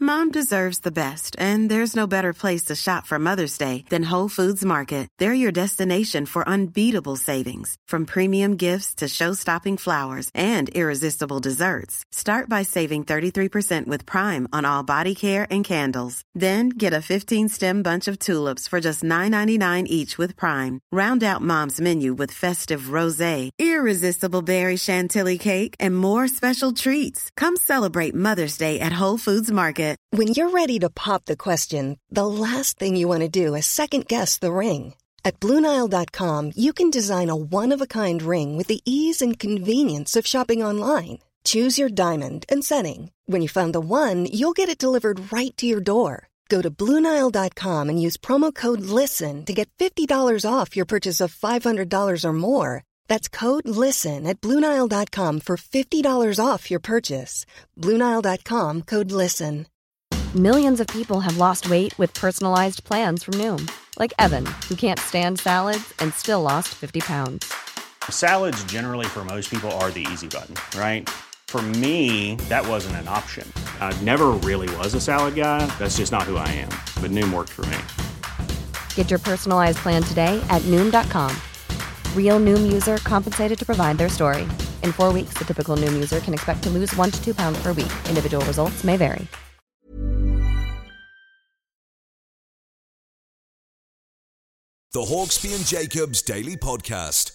Mom deserves the best, and there's no better place to shop for Mother's Day than Whole Foods Market. They're your destination for unbeatable savings, from premium gifts to show-stopping flowers and irresistible desserts. Start by saving thirty-three percent with Prime on all body care and candles. Then get a fifteen-stem bunch of tulips for just nine ninety-nine each with Prime. Round out Mom's menu with festive rosé, irresistible berry chantilly cake, and more special treats. Come celebrate Mother's Day at Whole Foods Market. When you're ready to pop the question, the last thing you want to do is second-guess the ring. At Blue Nile dot com, you can design a one-of-a-kind ring with the ease and convenience of shopping online. Choose your diamond and setting. When you find the one, you'll get it delivered right to your door. Go to Blue Nile dot com and use promo code LISTEN to get fifty dollars off your purchase of five hundred dollars or more. That's code LISTEN at Blue Nile dot com for fifty dollars off your purchase. Blue Nile dot com, code LISTEN. Millions of people have lost weight with personalized plans from Noom. Like Evan, who can't stand salads and still lost fifty pounds. Salads generally for most people are the easy button, right? For me, that wasn't an option. I never really was a salad guy. That's just not who I am. But Noom worked for me. Get your personalized plan today at Noom dot com. Real Noom user compensated to provide their story. In four weeks, the typical Noom user can expect to lose one to two pounds per week. Individual results may vary. The Hawksby and Jacobs Daily Podcast.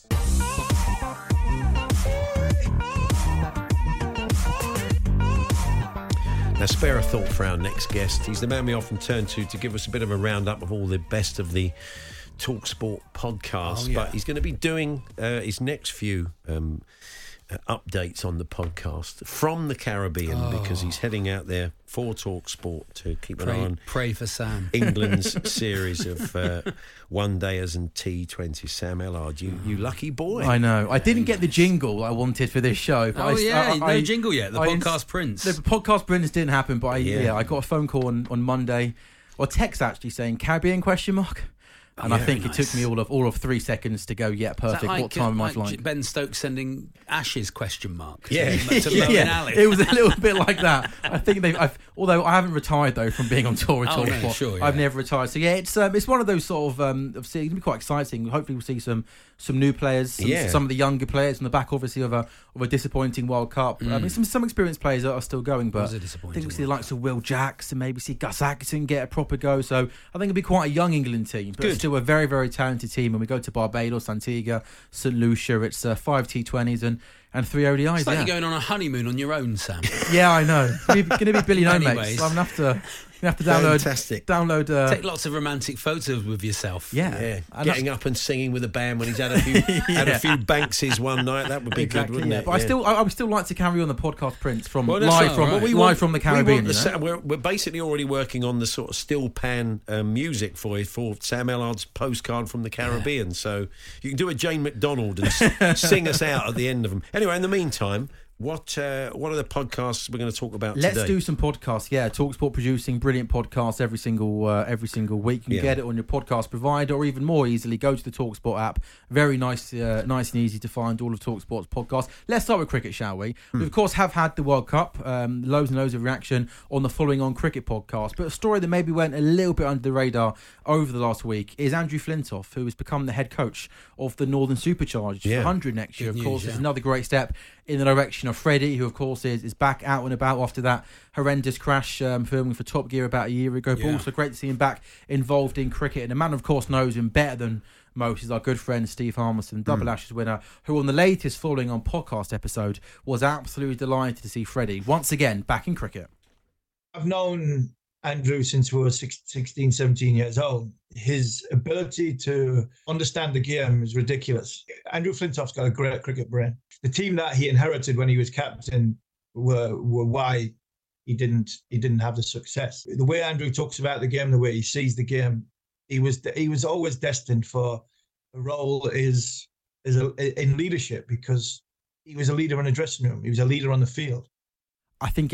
Now, spare a thought for our next guest. He's the man we often turn to to give us a bit of a roundup of all the best of the TalkSport podcasts. Oh, yeah. But he's going to be doing uh, his next few um, uh, updates on the podcast from the Caribbean Oh. because he's heading out there for TalkSport to keep an Pray, eye on pray for Sam. England's series of uh, one-dayers and T twenty. Sam Ellard, you, you lucky boy. I know. I didn't get the jingle I wanted for this show. But Oh, I, yeah, I, no I, jingle yet. The I- podcast prince. The podcast prince didn't happen, but I, Yeah. yeah. I got a phone call on, on Monday, or text actually saying Caribbean question mark. And I Yeah, think very it took nice. me all of all of three seconds to go, yeah, Is that perfect. like, What time am I like flying? Ben Stokes sending Ashes question mark? Yeah. to, to yeah, Moeen yeah. Ali. It was a little bit like that. I think they. I've, although I haven't retired though from being on tour at Oh, all. no, but sure, I've yeah. never retired. So yeah, it's um, it's one of those sort of um, of see, it's gonna be quite exciting. Hopefully we'll see some some new players, some, Yeah. some of the younger players on the back, obviously of a of a disappointing World Cup. I mean, some some experienced players are, are still going, but was a I disappointing think we'll see the World likes of Will Jacks and maybe see Gus Atkinson get a proper go. So I think it'll be quite a young England team, but Good. still a very very talented team. And we go to Barbados, Antigua, Saint Lucia. It's uh, five T twenties and. And three O D Is. It's like yeah. you're going on a honeymoon on your own, Sam. Yeah, I know. It's going to be Billy No Many Mates. ways. So I'm going to have to, gonna have to download. Fantastic. Download. Uh, Take lots of romantic photos with yourself. yeah, Yeah, And getting up and singing with a band when he's had a few had a Yeah. few Bankses one night. That would be exactly. good, wouldn't Yeah. it? But I Yeah. still, I, I would still like to carry on the podcast, Prince, from Well, that's live right, from right. We live want- from the we Caribbean. want the you know? sa- we're, we're basically already working on the sort of still pan um, music for for Sam Ellard's postcard from the Caribbean. So you can do a Jane McDonald and s- sing us out at the end of them. Anyway, in the meantime, what uh, what are the podcasts we're going to talk about Let's today? do some podcasts. Yeah, TalkSport producing brilliant podcasts every single uh, every single week. You can Yeah. get it on your podcast provider, or even more easily, go to the TalkSport app. Very nice, uh, nice and easy to find all of TalkSport's podcasts. Let's start with cricket, shall we? Hmm. We of course have had the World Cup, um, loads and loads of reaction on the Following On Cricket podcast. But a story that maybe went a little bit under the radar over the last week is Andrew Flintoff, who has become the head coach of the Northern Superchargers Yeah. for one hundred next year. Good of course, news, it's yeah. another great step in the direction of Freddie, who of course is, is back out and about after that horrendous crash um, filming for Top Gear about a year ago. But Yeah. also great to see him back involved in cricket. And a man, of course, knows him better than most is our good friend Steve Harmison, double Mm. Ashes winner, who on the latest Following On podcast episode was absolutely delighted to see Freddie once again back in cricket. I've known Andrew since we were six- sixteen, seventeen years old. His ability to understand the game is ridiculous. Andrew Flintoff's got a great cricket brain. The team that he inherited when he was captain were were why he didn't he didn't have the success. The way Andrew talks about the game, the way he sees the game, he was he was always destined for a role is is a, in leadership, because he was a leader in a dressing room. He was a leader on the field. I think it's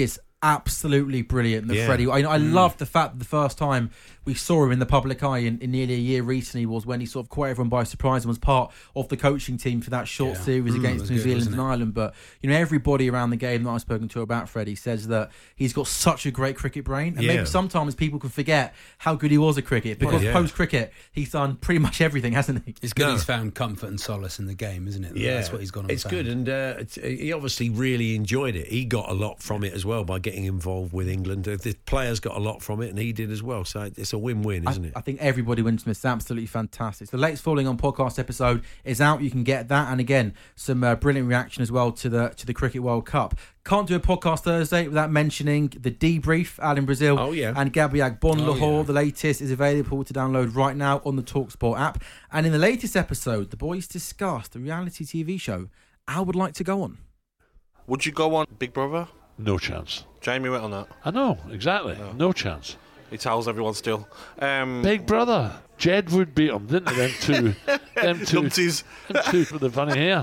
absolutely brilliant. The Yeah. Freddie, I, I Mm. love the fact that the first time we saw him in the public eye in, in nearly a year recently was when he sort of caught everyone by surprise and was part of the coaching team for that short Yeah. series Mm, it against was New good, Zealand wasn't and it? Ireland. But you know, everybody around the game that I've spoken to about Freddie says that he's got such a great cricket brain, and Yeah. maybe sometimes people can forget how good he was at cricket because Yeah. post cricket he's done pretty much everything, hasn't he? It's good No. he's found comfort and solace in the game, isn't it? Yeah, That's what he's gone on It's and good, found. and uh, it's, he obviously really enjoyed it. He got a lot from it as well by getting involved with England. The players got a lot from it, and he did as well. So it's a win-win, isn't I, it? I think everybody wins from this. It's absolutely fantastic. So the latest Falling On podcast episode is out. You can get that, and again, some uh, brilliant reaction as well to the to the Cricket World Cup. Can't do a podcast Thursday without mentioning the debrief, Alan Brazil Oh, yeah. and Gabriel Bon Oh, Lahore. yeah. The latest is available to download right now on the TalkSport app. And in the latest episode, the boys discussed the reality T V show I Would Like to Go On. Would you go on Big Brother? No chance. Jamie went on that. I know, exactly. No. No chance. He tells everyone still. Um, Big Brother. Jed would beat him, didn't he? Them two. Them two. Numpties. Them two with the funny hair.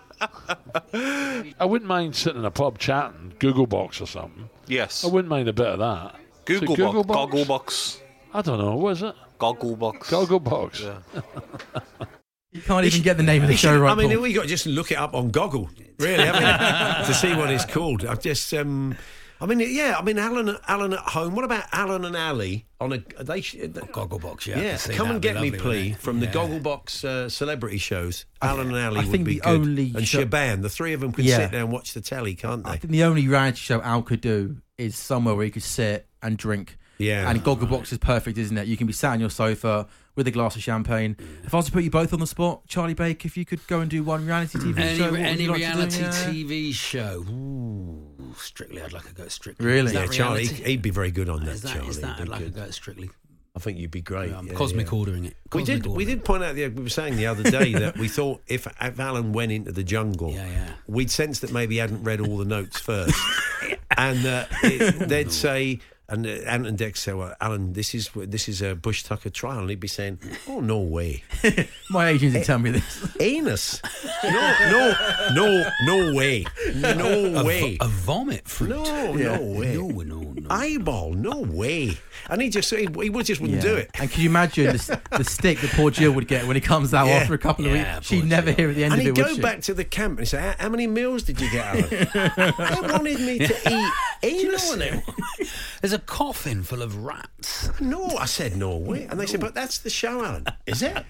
I wouldn't mind sitting in a pub chatting, Google Box or something. Yes. I wouldn't mind a bit of that. Google, Is it Google box, Box? Goggle box. I don't know. What is it? Goggle box. Goggle Box. Yeah. You can't even get the name of the He show should- right, I mean, Paul. we got to just look it up on Goggle, really, haven't we, to see what it's called. I've just, um, I mean, yeah, I mean, Alan, Alan at home. What about Alan and Ali on a? They Gogglebox, yeah. I Yeah, can see come that. and That'd get be me, lovely, plea, wouldn't it? from the Yeah. Gogglebox uh, celebrity shows. Alan and Ali I would think be the good, only and show- Shaban. The three of them could Yeah. sit there and watch the telly, can't I they? think the only reality show Al could do is somewhere where you could sit and drink. Yeah. And Gogglebox is perfect, isn't it? You can be sat on your sofa with a glass of champagne. If I was to put you both on the spot, Charlie Baker, if you could go and do one reality T V Any, show, what would any you like to do? reality Yeah. T V show? Ooh, Strictly. I'd like to go Strictly. Really? Is Yeah, that Charlie, reality? he'd be very good on that. Is that, Charlie, is that He'd I'd be like to good. go Strictly. I think you'd be great. Yeah, I'm yeah, cosmic yeah. ordering it. We Cosmic did. We ordering. did point out. The, we were saying the other day that we thought if, if Alan went into the jungle, Yeah, yeah. we'd sense that maybe he hadn't read all the notes first, and uh, it, they'd say, and uh, Ant and Dex say, "Well, Alan, this is this is a Bush Tucker trial," and he'd be saying, "Oh, no way, My agent didn't tell me this. anus, no, no, no, no way, no A, way." vo- a vomit fruit. No, Yeah. no way. No, no, no. Eyeball, no way. And he just he, he would just wouldn't do it. And can you imagine the, the stick that poor Jill would get when he comes out Yeah. after a couple of Yeah, weeks? She'd poor never Jill. hear at the end And of he'd it, would go she? back to the camp and say, "How how many meals did you get, Alan?" They wanted me to eat anus. There's a coffin full of rats. No, I said no way. And they said, "But that's the show, Alan." Is it?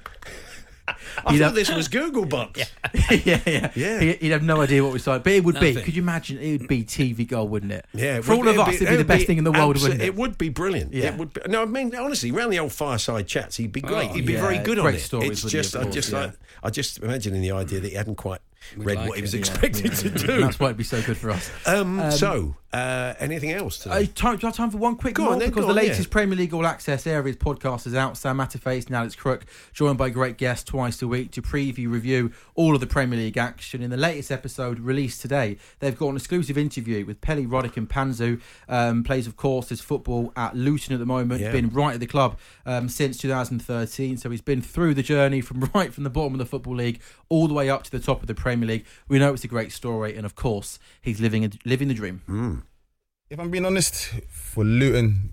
I You'd thought have- this was Google Box. yeah, yeah, Yeah. He- He'd have no idea what we started, but it would be. Nothing. Could you imagine? It would be T V gold, wouldn't it? Yeah, it For would all be- of us, it'd be the best thing in the world, absolute- wouldn't it? It would be brilliant. Yeah. It would. Be, no, I mean honestly, around the old fireside chats, he'd be great. Oh, he'd be yeah. very good on Great it. stories, It's wouldn't he, just, of I course, just yeah. like, I just imagining the idea that he hadn't quite We'd read like what he was it, yeah. expected Yeah, to yeah. do. That's why it'd be so good for us. Um, Um, so, uh, anything else Uh, today? time, do you have time for one quick Go more? on then, because go the on, latest yeah. Premier League All Access Areas podcast is out. Sam Matterface and Alex Crook, joined by great guests twice a week to preview, review all of the Premier League action. In the latest episode released today, they've got an exclusive interview with Peli Roddick and Panzu. Um, plays, of course, his football at Luton at the moment. Yeah. Been right at the club um, since two thousand thirteen. So he's been through the journey from right from the bottom of the Football League all the way up to the top of the Premier League. We know it's a great story, and of course, he's living a, living the dream. Mm. If I'm being honest, for Luton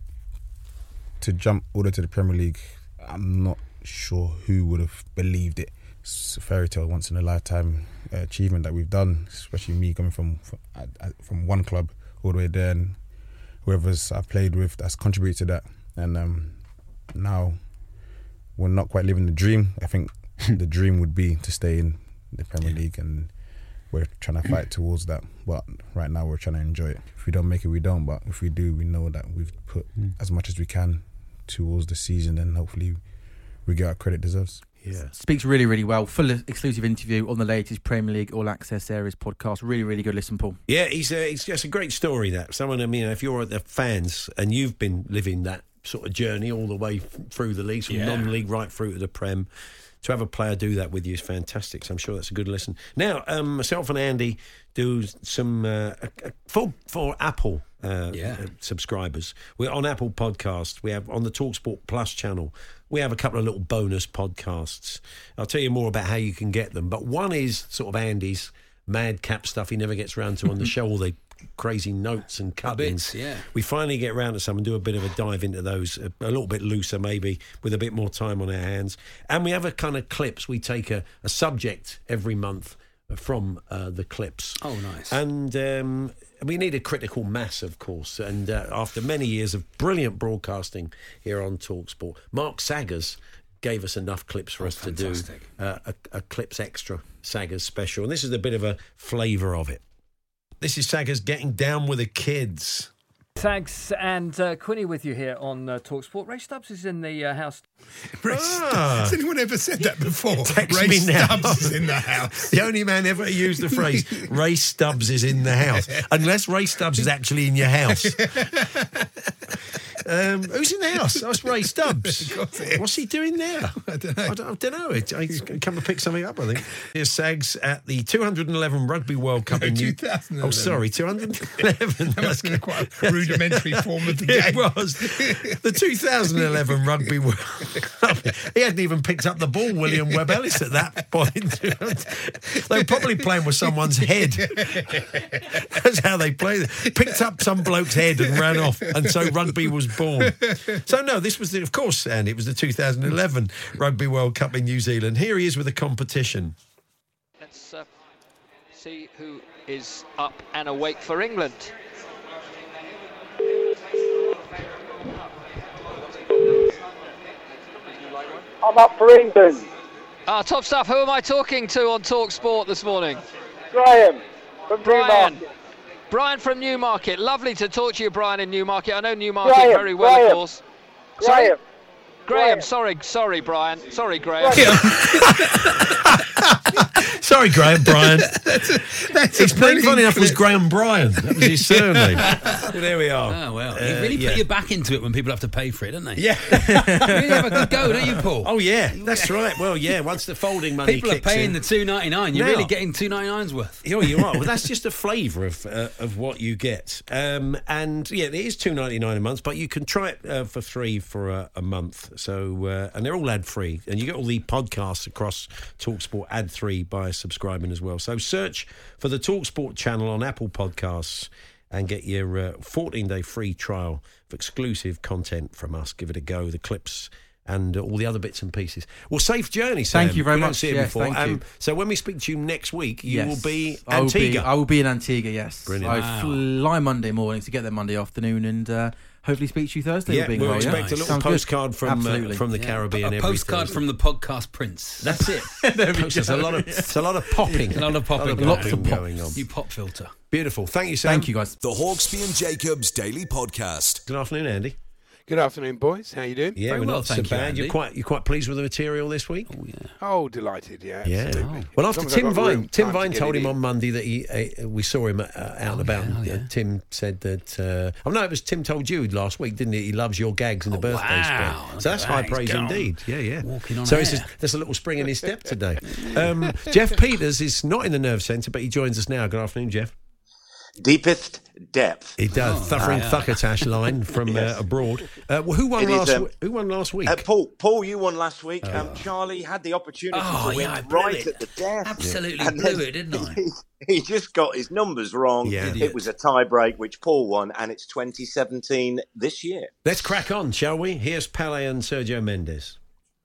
to jump order to the Premier League, I'm not sure who would have believed it. It's a fairy tale, once in a lifetime uh, achievement that we've done, especially me coming from from, uh, uh, from one club all the way there, and whoever's I've played with that's contributed to that. And um, now we're not quite living the dream. I think the dream would be to stay in the Premier League, and we're trying to fight towards that. But right now we're trying to enjoy it. If we don't make it, we don't. But if we do, we know that we've put as much as we can towards the season, and hopefully we get our credit deserves. Yeah. Speaks really, really well. Full exclusive interview on the latest Premier League All Access Areas podcast. Really, really good listen, Paul. Yeah, he's a, it's just a great story. That someone, I mean, if you're the fans and you've been living that sort of journey all the way f- through the leagues, from Yeah. non-league right through to the Prem, to have a player do that with you is fantastic. So I'm sure that's a good listen. Now, um, myself and Andy do some uh, for for Apple uh, Yeah. uh, subscribers. We're on Apple Podcasts. We have on the TalkSport Plus channel. We have a couple of little bonus podcasts. I'll tell you more about how you can get them. But one is sort of Andy's madcap stuff he never gets around to on the show, all the crazy notes and cuttings. Bits, yeah. We finally get round to some and do a bit of a dive into those, a, a little bit looser maybe, with a bit more time on our hands. And we have a kind of clips. We take a, a subject every month from uh, the clips. Oh, nice. And um, we need a critical mass, of course. And uh, after many years of brilliant broadcasting here on TalkSport, Mark Saggers gave us enough clips for Oh, us fantastic. to do uh, a, a Clips Extra Saggers special. And this is a bit of a flavour of it. This is Saggers getting down with the kids. Sags and uh, Quinny with you here on uh, TalkSport. Ray Stubbs is in the uh, house. Ray Ah. Stubbs. Has anyone ever said that before? Text Ray me now. Stubbs is in the house. The only man ever to use the phrase, Ray Stubbs is in the house. Unless Ray Stubbs is actually in your house. Um, who's in the house? That's Ray Stubbs. What's he doing there? I don't know. I don't, I don't know. It, he's come to pick something up, I think. Here's Sags at the two hundred eleven Rugby World Cup No, in New... two thousand eleven. Oh, sorry, two hundred eleven. That must have been quite a rudimentary form of the game. It was. The two thousand eleven Rugby World Cup. He hadn't even picked up the ball, William Webb Ellis, at that point. They were probably playing with someone's head. That's how they played. Picked up some bloke's head and ran off, and so rugby was born. So, no, this was, the, of course, and it was the two thousand eleven Rugby World Cup in New Zealand. Here he is with the competition. Let's uh, see who is up and awake for England. I'm up for England. Ah, top stuff. Who am I talking to on Talk Sport this morning? Graham from Brian. Newmarket. Brian from Newmarket. Lovely to talk to you, Brian, in Newmarket. I know Newmarket Graham, very well, Graham. of course. Sorry? Graham. Graham. Graham. Sorry, sorry, Brian. Sorry, Graham. Sorry, Graham Bryan. that's that's His a name, funny brilliant enough, was clip. Graham Bryan. That was his surname. Well, there we are. Oh, well. Uh, you really yeah. put your back into it when people have to pay for it, don't they? Yeah. You really have a good go, don't you, Paul? Oh, yeah, that's right. Well, yeah, once the folding money People are kicks paying in. the two ninety-nine. You're Now- really getting two ninety-nine's worth. Oh, you are. Well, that's just a flavour of uh, of what you get. Um, and yeah, it is two ninety nine a month, but you can try it uh, for free for a, a month. So uh, and they're all ad free, and you get all the podcasts across TalkSport ad free by subscribing as well. So search for the TalkSport channel on Apple Podcasts and get your uh, fourteen day free trial of exclusive content from us. Give it a go. The clips. And uh, all the other bits and pieces. Well, safe journey, Sam. Thank you very We don't much. see it Yes, before. thank you. So when we speak to you next week, you Yes. will be I will Antigua. Be, I will be in Antigua, yes. Brilliant. I Wow. fly Monday morning to get there Monday afternoon and uh, hopefully speak to you Thursday. Yeah, all being we'll well, expect yeah? a little Sounds good. postcard from uh, Absolutely. from the Yeah. Caribbean. A every postcard Thursday. from the podcast Prince. That's it. There's a lot of it's a lot of popping. A lot of popping. Lots of going going on. You pop filter. Beautiful. Thank you, Sam. Thank you, guys. The Hawksby and Jacobs Daily Podcast. Good afternoon, Andy. Good afternoon, boys. How you doing? Yeah, Very we're well, not so thank you, bad. Andy. You're quite you're quite pleased with the material this week. Oh yeah. Oh, delighted. Yeah. Yeah. Absolutely. Well, As after long as I've Tim got room, Vine, Tim time to Vine get told it him in. on Monday that he uh, we saw him uh, out and about. yeah, oh, yeah. Uh, Tim said that. Uh, oh no, it was Tim told you last week, didn't he? He loves your gags and the Oh, birthday wow. spread. Look So at that's that. high He's praise gone. indeed. Yeah, yeah. Walking on so air. it's just, there's a little spring in his step today. Um, Jeff Peters is not in the nerve centre, but he joins us now. Good afternoon, Jeff. Deepest depth. He does. Oh, Thuffering yeah. Thuckatash line from Yes. uh, abroad. Uh, well, who won It is, last? um, w- who won last week? Uh, Paul, Paul, you won last week. Um, Charlie had the opportunity Oh, to win yeah, I blew right it. at the death. Absolutely And blew then it, didn't I? He, he just got his numbers wrong. Yeah. It Idiot. was a tie break, which Paul won, and it's twenty seventeen this year. Let's crack on, shall we? Here's Pele and Sergio Mendes.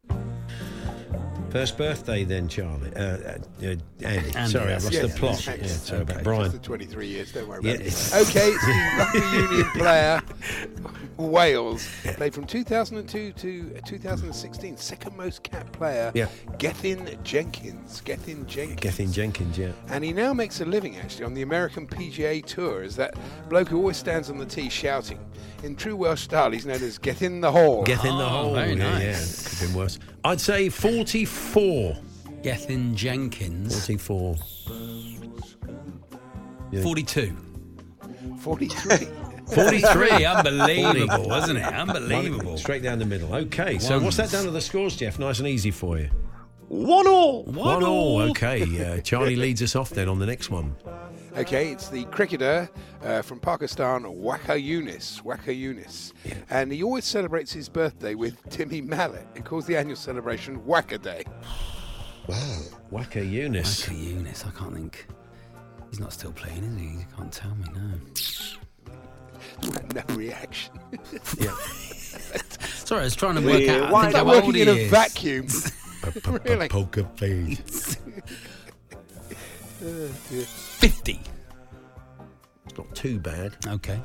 First birthday then, Charlie. Uh, uh, uh, Andy. Andy, Sorry, yes. I've lost Yes, the plot. yes, Yeah, yes. sorry Okay, about Brian. Just the twenty-three years, don't worry Yeah, about it's- it. Okay, it's the Rugby Union player, Wales, played from two thousand two to two thousand sixteen, second most capped player, Yeah. Gethin Jenkins. Gethin Jenkins. Gethin Jenkins, yeah. And he now makes a living, actually, on the American P G A Tour as that bloke who always stands on the tee shouting. In true Welsh style, he's known as Get in the Hole. Get in the Oh, hole. very yeah, nice. yeah. Could have been worse. I'd say forty-four. Gethin Jenkins. forty-four. Yeah. forty-two. forty-three. forty-three. Unbelievable, forty. wasn't it? Unbelievable. One- straight down the middle. Okay, so Ones. what's that done to the scores, Jeff? Nice and easy for you. One all. One all. Okay, uh, Charlie leads us off then on the next one. Okay, it's the cricketer uh, from Pakistan, Waqar Younis. Waqar Younis. And he always celebrates his birthday with Timmy Mallet. He calls the annual celebration Waqar Day. Wow. Waqar Younis. Waqar Younis, I can't think. He's not still playing, is he? You can't tell me, no. No reaction. Yeah. Sorry, I was trying to work Yeah, out. why I think not how old working he in a is. vacuum? Really? Poker face. fifty. It's not too bad. Okay.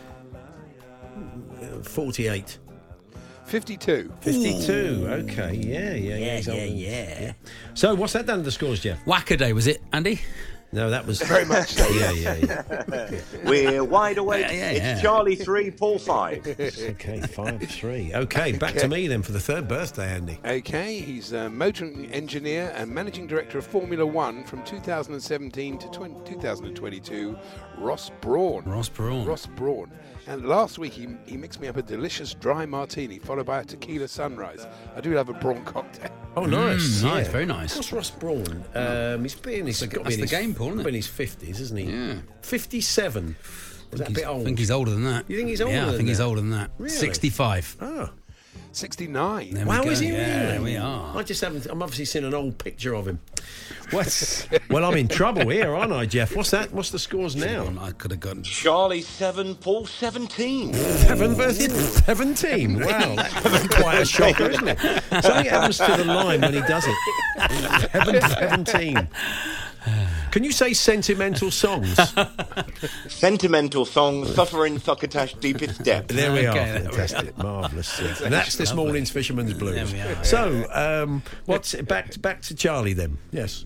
Uh, forty-eight. fifty-two. fifty-two. Okay. Yeah, yeah, yeah. Yeah, he's yeah, older. yeah. So, what's that done to the scores, Jeff? Whackaday, was it, Andy? No, that was Very much so. Yeah, yeah, yeah. We're wide awake. Yeah, yeah, it's yeah. Charlie three, Paul five. Okay, five three. Okay, back Okay. to me then for the third birthday, Andy. Okay, he's a motor engineer and managing director of Formula One from two thousand seventeen to twenty, two thousand twenty-two, Ross Brawn. Ross Brawn. Ross Brawn. And last week he, he mixed me up a delicious dry martini followed by a tequila sunrise. I do have a Brawn cocktail. Oh, nice. Mm, nice, yeah. very nice. What's Ross Brawn? Um, he's been, he's That's the- got to be that's in the his, game, Paul, isn't got to be it? in his fifties, isn't he? Yeah. fifty-seven. Is that a He's- bit old? I think he's older than that. You think he's older Yeah, I than think he's that? older than that. Really? sixty-five. Oh. sixty-nine. There we Wow, go. is he Yeah, really? there we are. I just haven't. I'm obviously seen an old picture of him. What's, well, I'm in trouble here, aren't I, Jeff? What's that? What's the scores now? I could have gotten Charlie seven, Paul seventeen. Seven versus seventeen. Wow, that's quite a shocker, isn't it? Something happens to the line when he does it. Seven seventeen. Can you say sentimental songs? Sentimental song, suffering succotash deepest depth. There we Okay, are. there we Fantastic, marvellous. And that's this Lovely. morning's Fisherman's Blues. There we are. So, um, what's back to, back to Charlie then? Yes.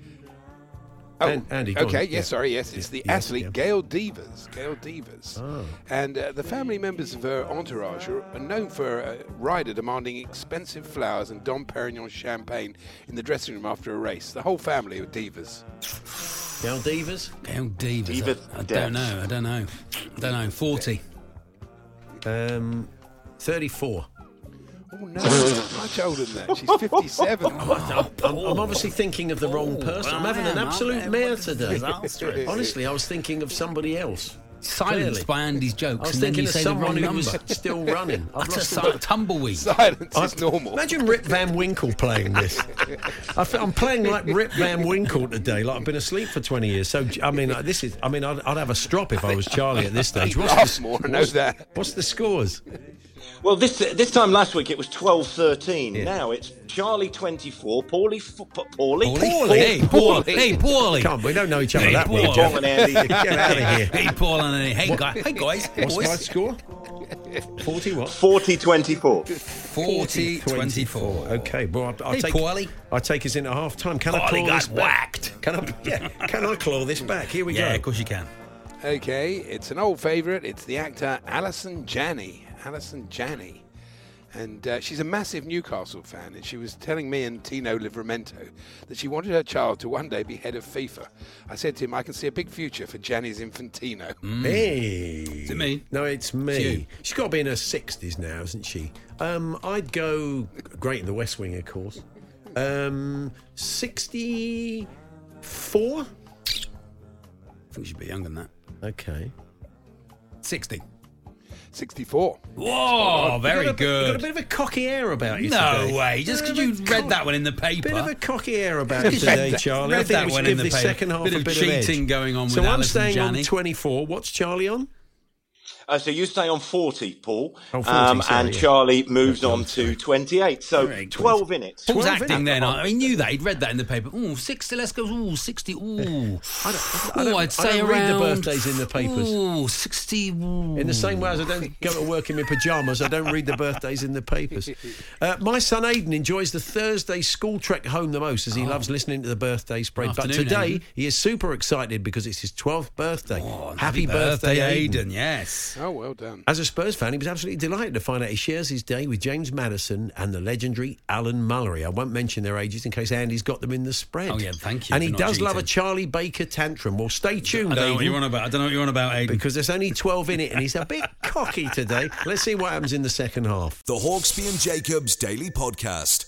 Oh, An- Andy, go okay, on. yes, Yeah. sorry, yes, it's the Yes, athlete yeah. Gail Devers. Gail Devers. Oh. And uh, the family members of her entourage are, are known for a rider demanding expensive flowers and Dom Perignon champagne in the dressing room after a race. The whole family are divas. Gail Devers? Gail Devers. Diva I, I Debs. don't know. I don't know. I don't know. forty. Um, thirty-four. Oh no, she's much older than that. She's fifty-seven. I'm, I'm obviously thinking of the wrong person. I'm having an I am, absolute I'm- mare what a today. disastrous. Honestly, I was thinking of somebody else. Silenced Clearly. by Andy's I jokes, was and then thinking you of say the someone wrong who number. was still running. I've Utter lost si- all the- tumbleweed. Silence I've- is normal. Imagine Rip Van Winkle playing this. I fe- I'm playing like Rip Van Winkle today, like I've been asleep for twenty years. So, I mean, uh, this is. I mean, I'd, I'd have a strop if I was Charlie at this stage. What's Laugh the, more, I know what's, that. what's the scores? Well, this this time last week it was twelve thirteen. Now it's Charlie twenty-four, Paulie, f- P- Paulie, Paulie. Hey, Paul. Hey, Paulie. Come on, we don't know each other Hey, that Paul. well, Jeff. Paul and Andy. Get out of here. Hey, Paul and Andy. Hey, guys. Hey, guys. Hey, What's my boys. score? forty what? forty twenty-four. forty twenty-four. Okay, well, I'll, I'll Hey, take. Paulie. I'll take us into half time. Can I Paulie claw got this back? whacked. Can I? Yeah. Can I claw this back? Here we Yeah, go. of course you can. Okay, it's an old favourite. It's the actor Alison Janney. Alison Janney. And uh, she's a massive Newcastle fan, and she was telling me and Tino Livramento that she wanted her child to one day be head of FIFA. I said to him, I can see a big future for Janney's Infantino. Hey. Is it me? No, it's me. It's you. She's got to be in her sixties now, isn't she? Um, I'd go great in the West Wing, of course. Um, sixty-four. I think she'd be younger than that. Okay. sixty. sixty-four. Whoa, very You've got a, good. You've got a bit of a cocky air about you No today. way. Just Bit because of you a read cock- that one in the paper. Bit of a cocky air about you Read today, that- Charlie. I read think that we one should in give the this paper. second half Bit a of bit of cheating edge. going on So with I'm Alison staying Janney. on twenty-four. What's Charlie on? Uh, so you stay on forty, Paul, Oh, forty, um, sorry, and yeah. Charlie moves Okay, on sorry. to twenty-eight. So Very good. twelve in it. Paul's twelve acting in then. I I knew that. He'd read that in the paper. Ooh, sixty, let's go. Ooh, sixty. Ooh. I don't, I Ooh, don't, I'd say I don't around. read the birthdays in the papers. Ooh, sixty. Ooh. In the same way as I don't go to work in my pyjamas, I don't read the birthdays in the papers. Uh, my son Aidan enjoys the Thursday school trek home the most as he loves listening to the birthday spread. But Afternoon, today Aidan. he is super excited because it's his twelfth birthday. Oh, happy, birthday, Aidan. Aidan. Yes. Oh, well done. As a Spurs fan, he was absolutely delighted to find out he shares his day with James Maddison and the legendary Alan Mullery. I won't mention their ages in case Andy's got them in the spread. Oh, yeah, thank you And for he not does love a cheating. Charlie Baker tantrum. Well, stay tuned, I don't know what Aidan, you're on about. I don't know what you're on about, Aidan. because there's only twelve in it and he's a bit cocky today. Let's see what happens in the second half. The Hawksby and Jacobs Daily Podcast.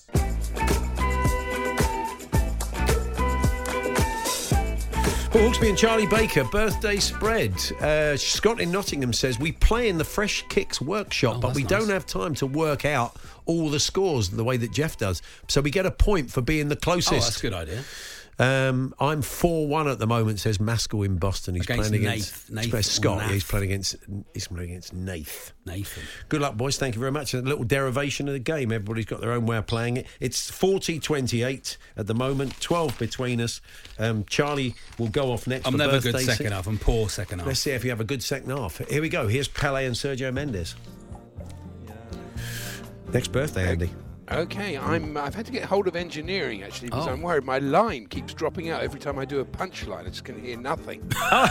Paul Hawksby and Charlie Baker, birthday spread. Uh, Scott in Nottingham says, we play in the Fresh Kicks workshop, Oh, but that's we nice. don't have time to work out all the scores the way that Jeff does. So we get a point for being the Oh, closest. that's a good idea. Um, I'm four one at the moment, says Maskell in Boston. He's Against playing Nath- against Nath he's playing or Scott. Nath. Yeah, he's playing against he's playing against Nath. Nathan. Good luck, boys. Thank you very much. A little derivation of the game. Everybody's got their own way of playing it. It's forty twenty-eight at the moment, twelve between us. Um, Charlie will go off next. I'm for never birthday good second sing- half. I'm poor second half. Let's see if you have a good second half. Here we go. Here's Pele and Sergio Mendes. Next birthday, Andy. Okay, I'm. I've had to get hold of engineering actually because Oh. I'm worried my line keeps dropping out every time I do a punchline. I just can hear nothing.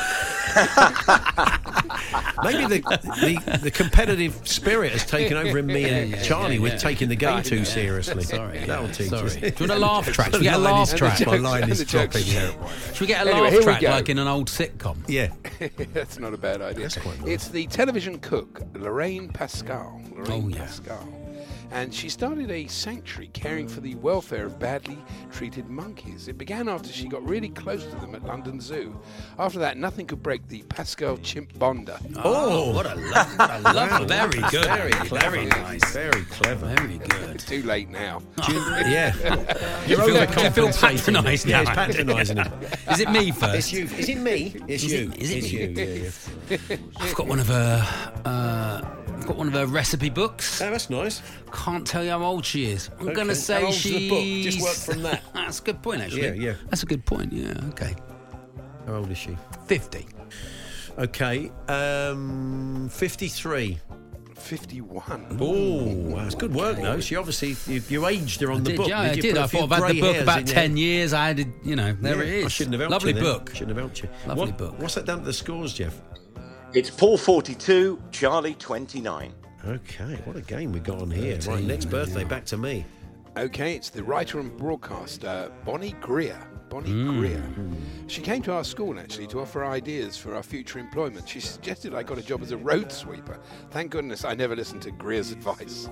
Maybe the, the the competitive spirit has taken over in me and Yeah, yeah, Charlie yeah, with yeah. taking the game I too know. seriously. Sorry, That'll yeah, teach sorry. us. Do you want a laugh track? Should we get a laugh track? My line is dropping. Should we get a Anyway, laugh here we track go. like in an old sitcom? Yeah. That's not a bad idea. That's quite nice. It's the television cook, Lorraine Pascal. Lorraine Oh, yeah. Pascal. And she started a sanctuary caring for the welfare of badly treated monkeys. It began after she got really close to them at London Zoo. After that, nothing could break the Pascal chimp bonder. Oh, what a love! What a love! Very good. Very clever. Very nice. Very clever. Very good. It's too late now. Yeah. You feel, you feel overcompensating. patronised now. Yeah, it's patronising him. Is it me first? It's you. Is it me? It's Is you. it- is it it's me? you. Yeah, yeah. I've got one of her. Uh, I've got one of her recipe books. Oh, that's nice. Can't tell you how old she is. I'm Okay. going to How say old's she's. the book? Just work from that. That's a good point, actually. Yeah, yeah. That's a good point. Yeah. Okay. How old is she? Fifty. Okay. Um, fifty-three. fifty-one. Oh, that's good work, though. She obviously, you, you aged her on I the did, book. yeah, I you did. put a I few thought I've had grey the book hairs about in your ten head? years. I had, you know, there Yeah, it is. I shouldn't have helped Lovely you then. book. Shouldn't have helped you. Lovely What- book. What's that done to the scores, Jeff? It's Paul forty-two, Charlie twenty-nine. Okay, what a game we got on here. Right, next birthday, back to me. Okay, it's the writer and broadcaster, Bonnie Greer. Bonnie Greer. She came to our school, actually, to offer ideas for our future employment. She suggested I got a job as a road sweeper. Thank goodness I never listened to Greer's advice.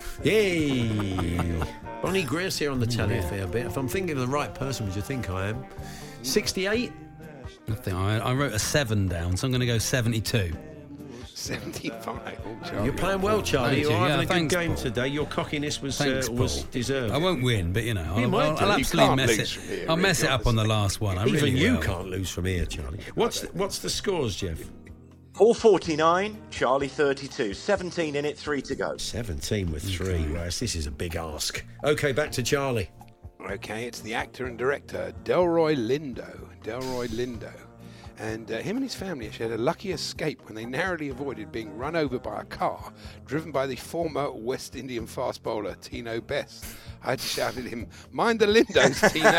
Yay! Bonnie Greer's here on the telly a fair bit. If I'm thinking of the right person, which I think I am, sixty-eight? I think I, I wrote a seven down, so I'm going to go seventy-two. seventy-five. Oh, Charlie. You're playing well, Charlie. Thank You're you. having Yeah, a good thanks, game Paul. today. Your cockiness was Thanks, uh, was Paul. deserved. I won't win, but you know, You I'll, might I'll, do. I'll You absolutely can't mess lose it. from here, I'll really, mess it up on the last one. I Even really you will. can't lose from here, Charlie. What's the, what's the scores, Jeff? Paul forty-nine, Charlie thirty-two. seventeen in it, three to go. seventeen with three. Right, this is a big ask. Okay, back to Charlie. Okay, it's the actor and director, Delroy Lindo. Delroy Lindo. And uh, him and his family actually had a lucky escape when they narrowly avoided being run over by a car driven by the former West Indian fast bowler, Tino Best. I had to shout at him, mind the Lindos, Tino.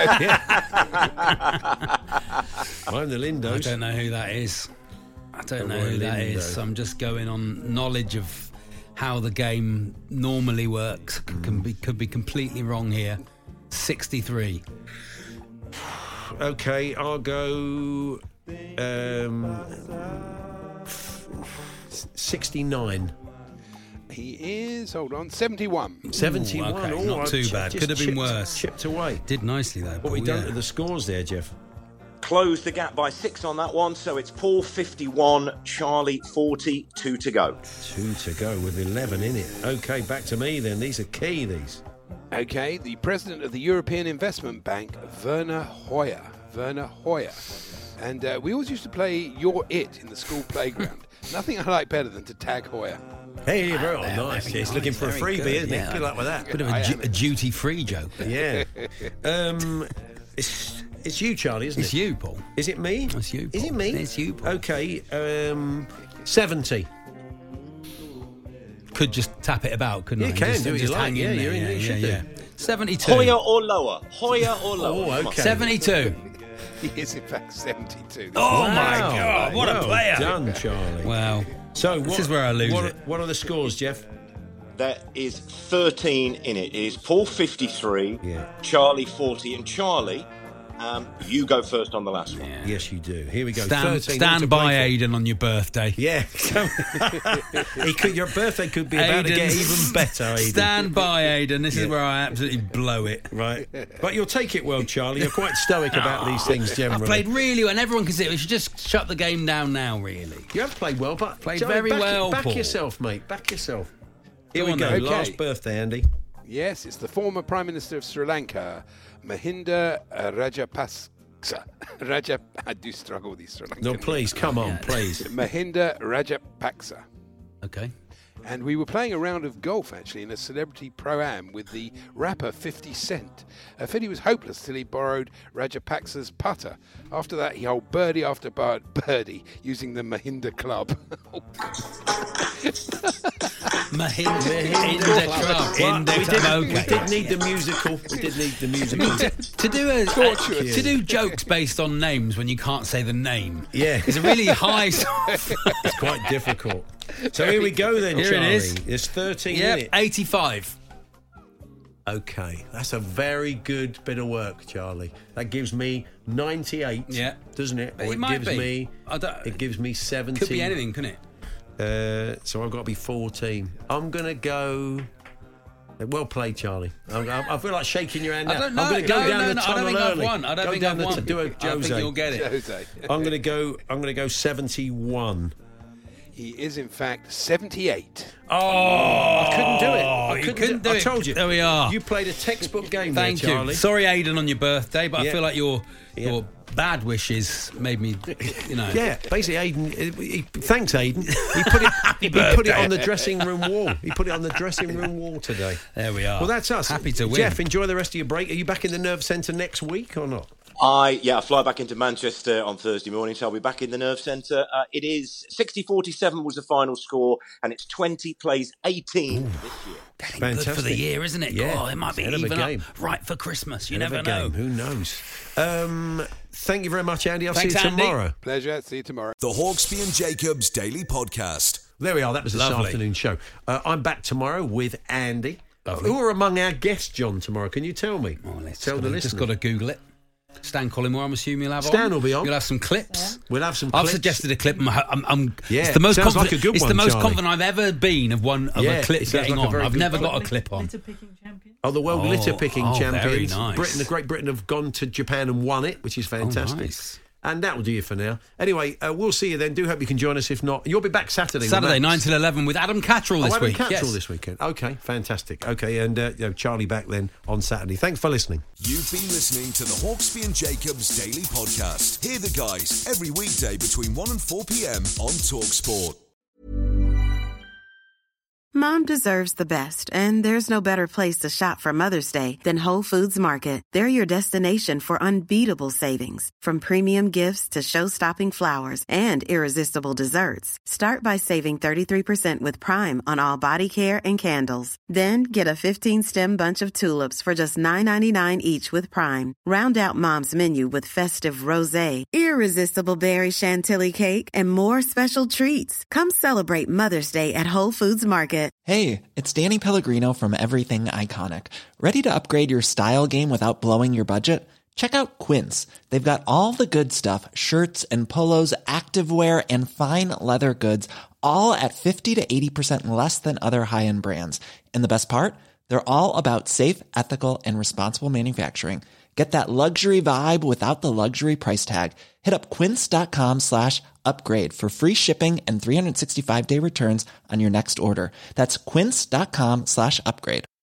I'm the Lindos. I don't know who that is. I don't know Delroy who that Lindo. is. I'm just going on knowledge of how the game normally works. C- Can be could be completely wrong here. sixty-three. Okay, I'll go um, sixty-nine. He is, hold on, seventy-one. seventy-one. Ooh, okay, Oh, not I've too chi- bad. just Could have been chipped- worse. Chipped away. Did nicely though. What we Paul, done yeah. to the scores there, Jeff? Close the gap by six on that one, so it's Paul fifty-one, Charlie forty, two to go. Two to go with eleven in it. Okay, back to me then. These are key, these. Okay, the president of the European Investment Bank, Werner Hoyer. Werner Hoyer. And uh, we always used to play You're It in the school playground. Nothing I like better than to tag Hoyer. Hey, very nice. He's looking for a Very freebie, good, isn't yeah. he? Good luck with that. Bit of a, I du- am. a duty-free joke. Yeah. um, it's, it's you, Charlie, isn't It's it? you, Paul. Is it me? It's you, Is Paul. it me? It's you, Paul. Okay, um, seventy. Could just tap it about, couldn't You I? can just, do what just you like. hang Yeah, in there. you're in- yeah, you yeah, should yeah. do. seventy-two. Hoyer or lower? Hoyer or lower? Oh, Come on. okay. seventy-two. He is, in fact, seventy-two. Oh, Wow. my God. What a Well player. done, Charlie. Wow. So This what- is where I lose what, it. What are the scores, Jeff? There is thirteen in it. It is Paul fifty-three, Yeah. Charlie forty, and Charlie, um, you go first on the last one. Yes, you do. Here we go. Stand, thirteen all to stand play by for. Aidan on your birthday. Yeah. He could, your birthday could be about to get Aidan. even better, Aidan. Stand by, Aidan. This Yeah. is where I absolutely blow it. Right. But you'll take it well, Charlie. You're quite stoic about these things generally. I've played really well, and everyone can see it. We should just shut the game down now, really. You have played well, but Played Charlie, very back, well, Back Paul. yourself, mate. Back yourself. Here Go we on go. then. Okay. Last birthday, Andy. Yes, it's the former Prime Minister of Sri Lanka, Mahinda Rajapaksa. Raja, I do struggle with these Sri Lankan No, please, come on, please. Mahinda Rajapaksa. Okay. And we were playing a round of golf, actually, in a celebrity pro-am with the rapper fifty cent. Uh, fifty was hopeless till he borrowed Rajapaksa's putter. After that, he held birdie after bar- birdie using the Mahinda club. Mahinda, Mahinda Club. Well, Index we, did, of we okay. did need the musical. We did need the musical. to, to do a, Torturous. to do jokes based on names when you can't say the name. Yeah, it's a really high. Sort of it's quite difficult. So here we go then, Here Charlie. it is. There's thirteen Yep, minutes. eighty-five. Okay, that's a very good bit of work, Charlie. That gives me ninety-eight. Yeah, doesn't it? Or It might gives be. me. I don't- It gives me seventeen. Could be anything, couldn't it? Uh, so I've got to be fourteen. I'm gonna go. Well played, Charlie. I, I, I feel like shaking your hand I now. don't know. I'm going to go No, down no, the no, I tunnel don't think I've early. won. I don't go think down I've the won. t- do a I think Jose. you'll get it. Jose. I'm going to go. I'm going to go seventy-one. He is, in fact, seventy-eight. Oh, I couldn't do it. I you couldn't, couldn't do I it. told you. There we are. You played a textbook game Thank there, Charlie. you. Sorry, Aidan, on your birthday, but Yeah. I feel like your Yeah. your bad wishes made me, you know. Yeah, basically, Aidan. He, he, thanks, Aidan. He put it. he put it on the dressing room wall. He put it on the dressing room wall today. There we are. Well, that's us. Happy to win. Jeff, enjoy the rest of your break. Are you back in the Nerve Centre next week or not? I yeah, I fly back into Manchester on Thursday morning, so I'll be back in the Nerve Centre. Uh, it is sixty forty-seven was the final score, and it's twenty plays eighteen Ooh. this year. Getting good for the year, isn't it? Yeah, God, it might be hell of a even game. up right for Christmas. You Hell of never a know. game. Who knows? Um, thank you very much, Andy. I'll Thanks, see you Andy. tomorrow. Pleasure. See you tomorrow. The Hawksby and Jacobs Daily Podcast. There we are. That was this Lovely. afternoon show. Uh, I'm back tomorrow with Andy. Uh, Lovely. who are among our guests, John, tomorrow? Can you tell me? Oh, let's tell just the gotta- Just listeners. got to Google it. Stan Collymore, I'm assuming you'll have on. Stan will be on. You'll have some clips. We'll have some I've clips. suggested a clip. I'm, I'm, I'm, Yeah, it's the most sounds like confident, a good It's one, the most Charlie. confident I've ever been of one of Yeah, a clip it sounds getting like a on. very I've good never clip. got a clip on. Oh, the World Oh, Litter Picking oh, very Champions. nice. Britain, the Great Britain have gone to Japan and won it, which is fantastic. Oh, nice. And that will do you for now. Anyway, uh, we'll see you then. Do hope you can join us. If not, you'll be back Saturday. with Saturday, Max. nine till eleven with Adam Cattrall this oh, Adam week. Cattrall Yes. this weekend. Okay, fantastic. Okay, and uh, you know, Charlie back then on Saturday. Thanks for listening. You've been listening to the Hawksby and Jacobs Daily Podcast. Hear the guys every weekday between one and four p.m. on TalkSport. Mom deserves the best, and there's no better place to shop for Mother's Day than Whole Foods Market. They're your destination for unbeatable savings, from premium gifts to show-stopping flowers and irresistible desserts. Start by saving thirty-three percent with Prime on all body care and candles. Then get a fifteen-stem bunch of tulips for just nine ninety-nine each with Prime. Round out Mom's menu with festive rosé, irresistible berry chantilly cake, and more special treats. Come celebrate Mother's Day at Whole Foods Market. Hey, it's Danny Pellegrino from Everything Iconic. Ready to upgrade your style game without blowing your budget? Check out Quince. They've got all the good stuff, shirts and polos, activewear, and fine leather goods, all at fifty to eighty percent less than other high-end brands. And the best part? They're all about safe, ethical, and responsible manufacturing. Get that luxury vibe without the luxury price tag. Hit up quince.com slash upgrade for free shipping and three sixty-five day returns on your next order. That's quince.com slash upgrade.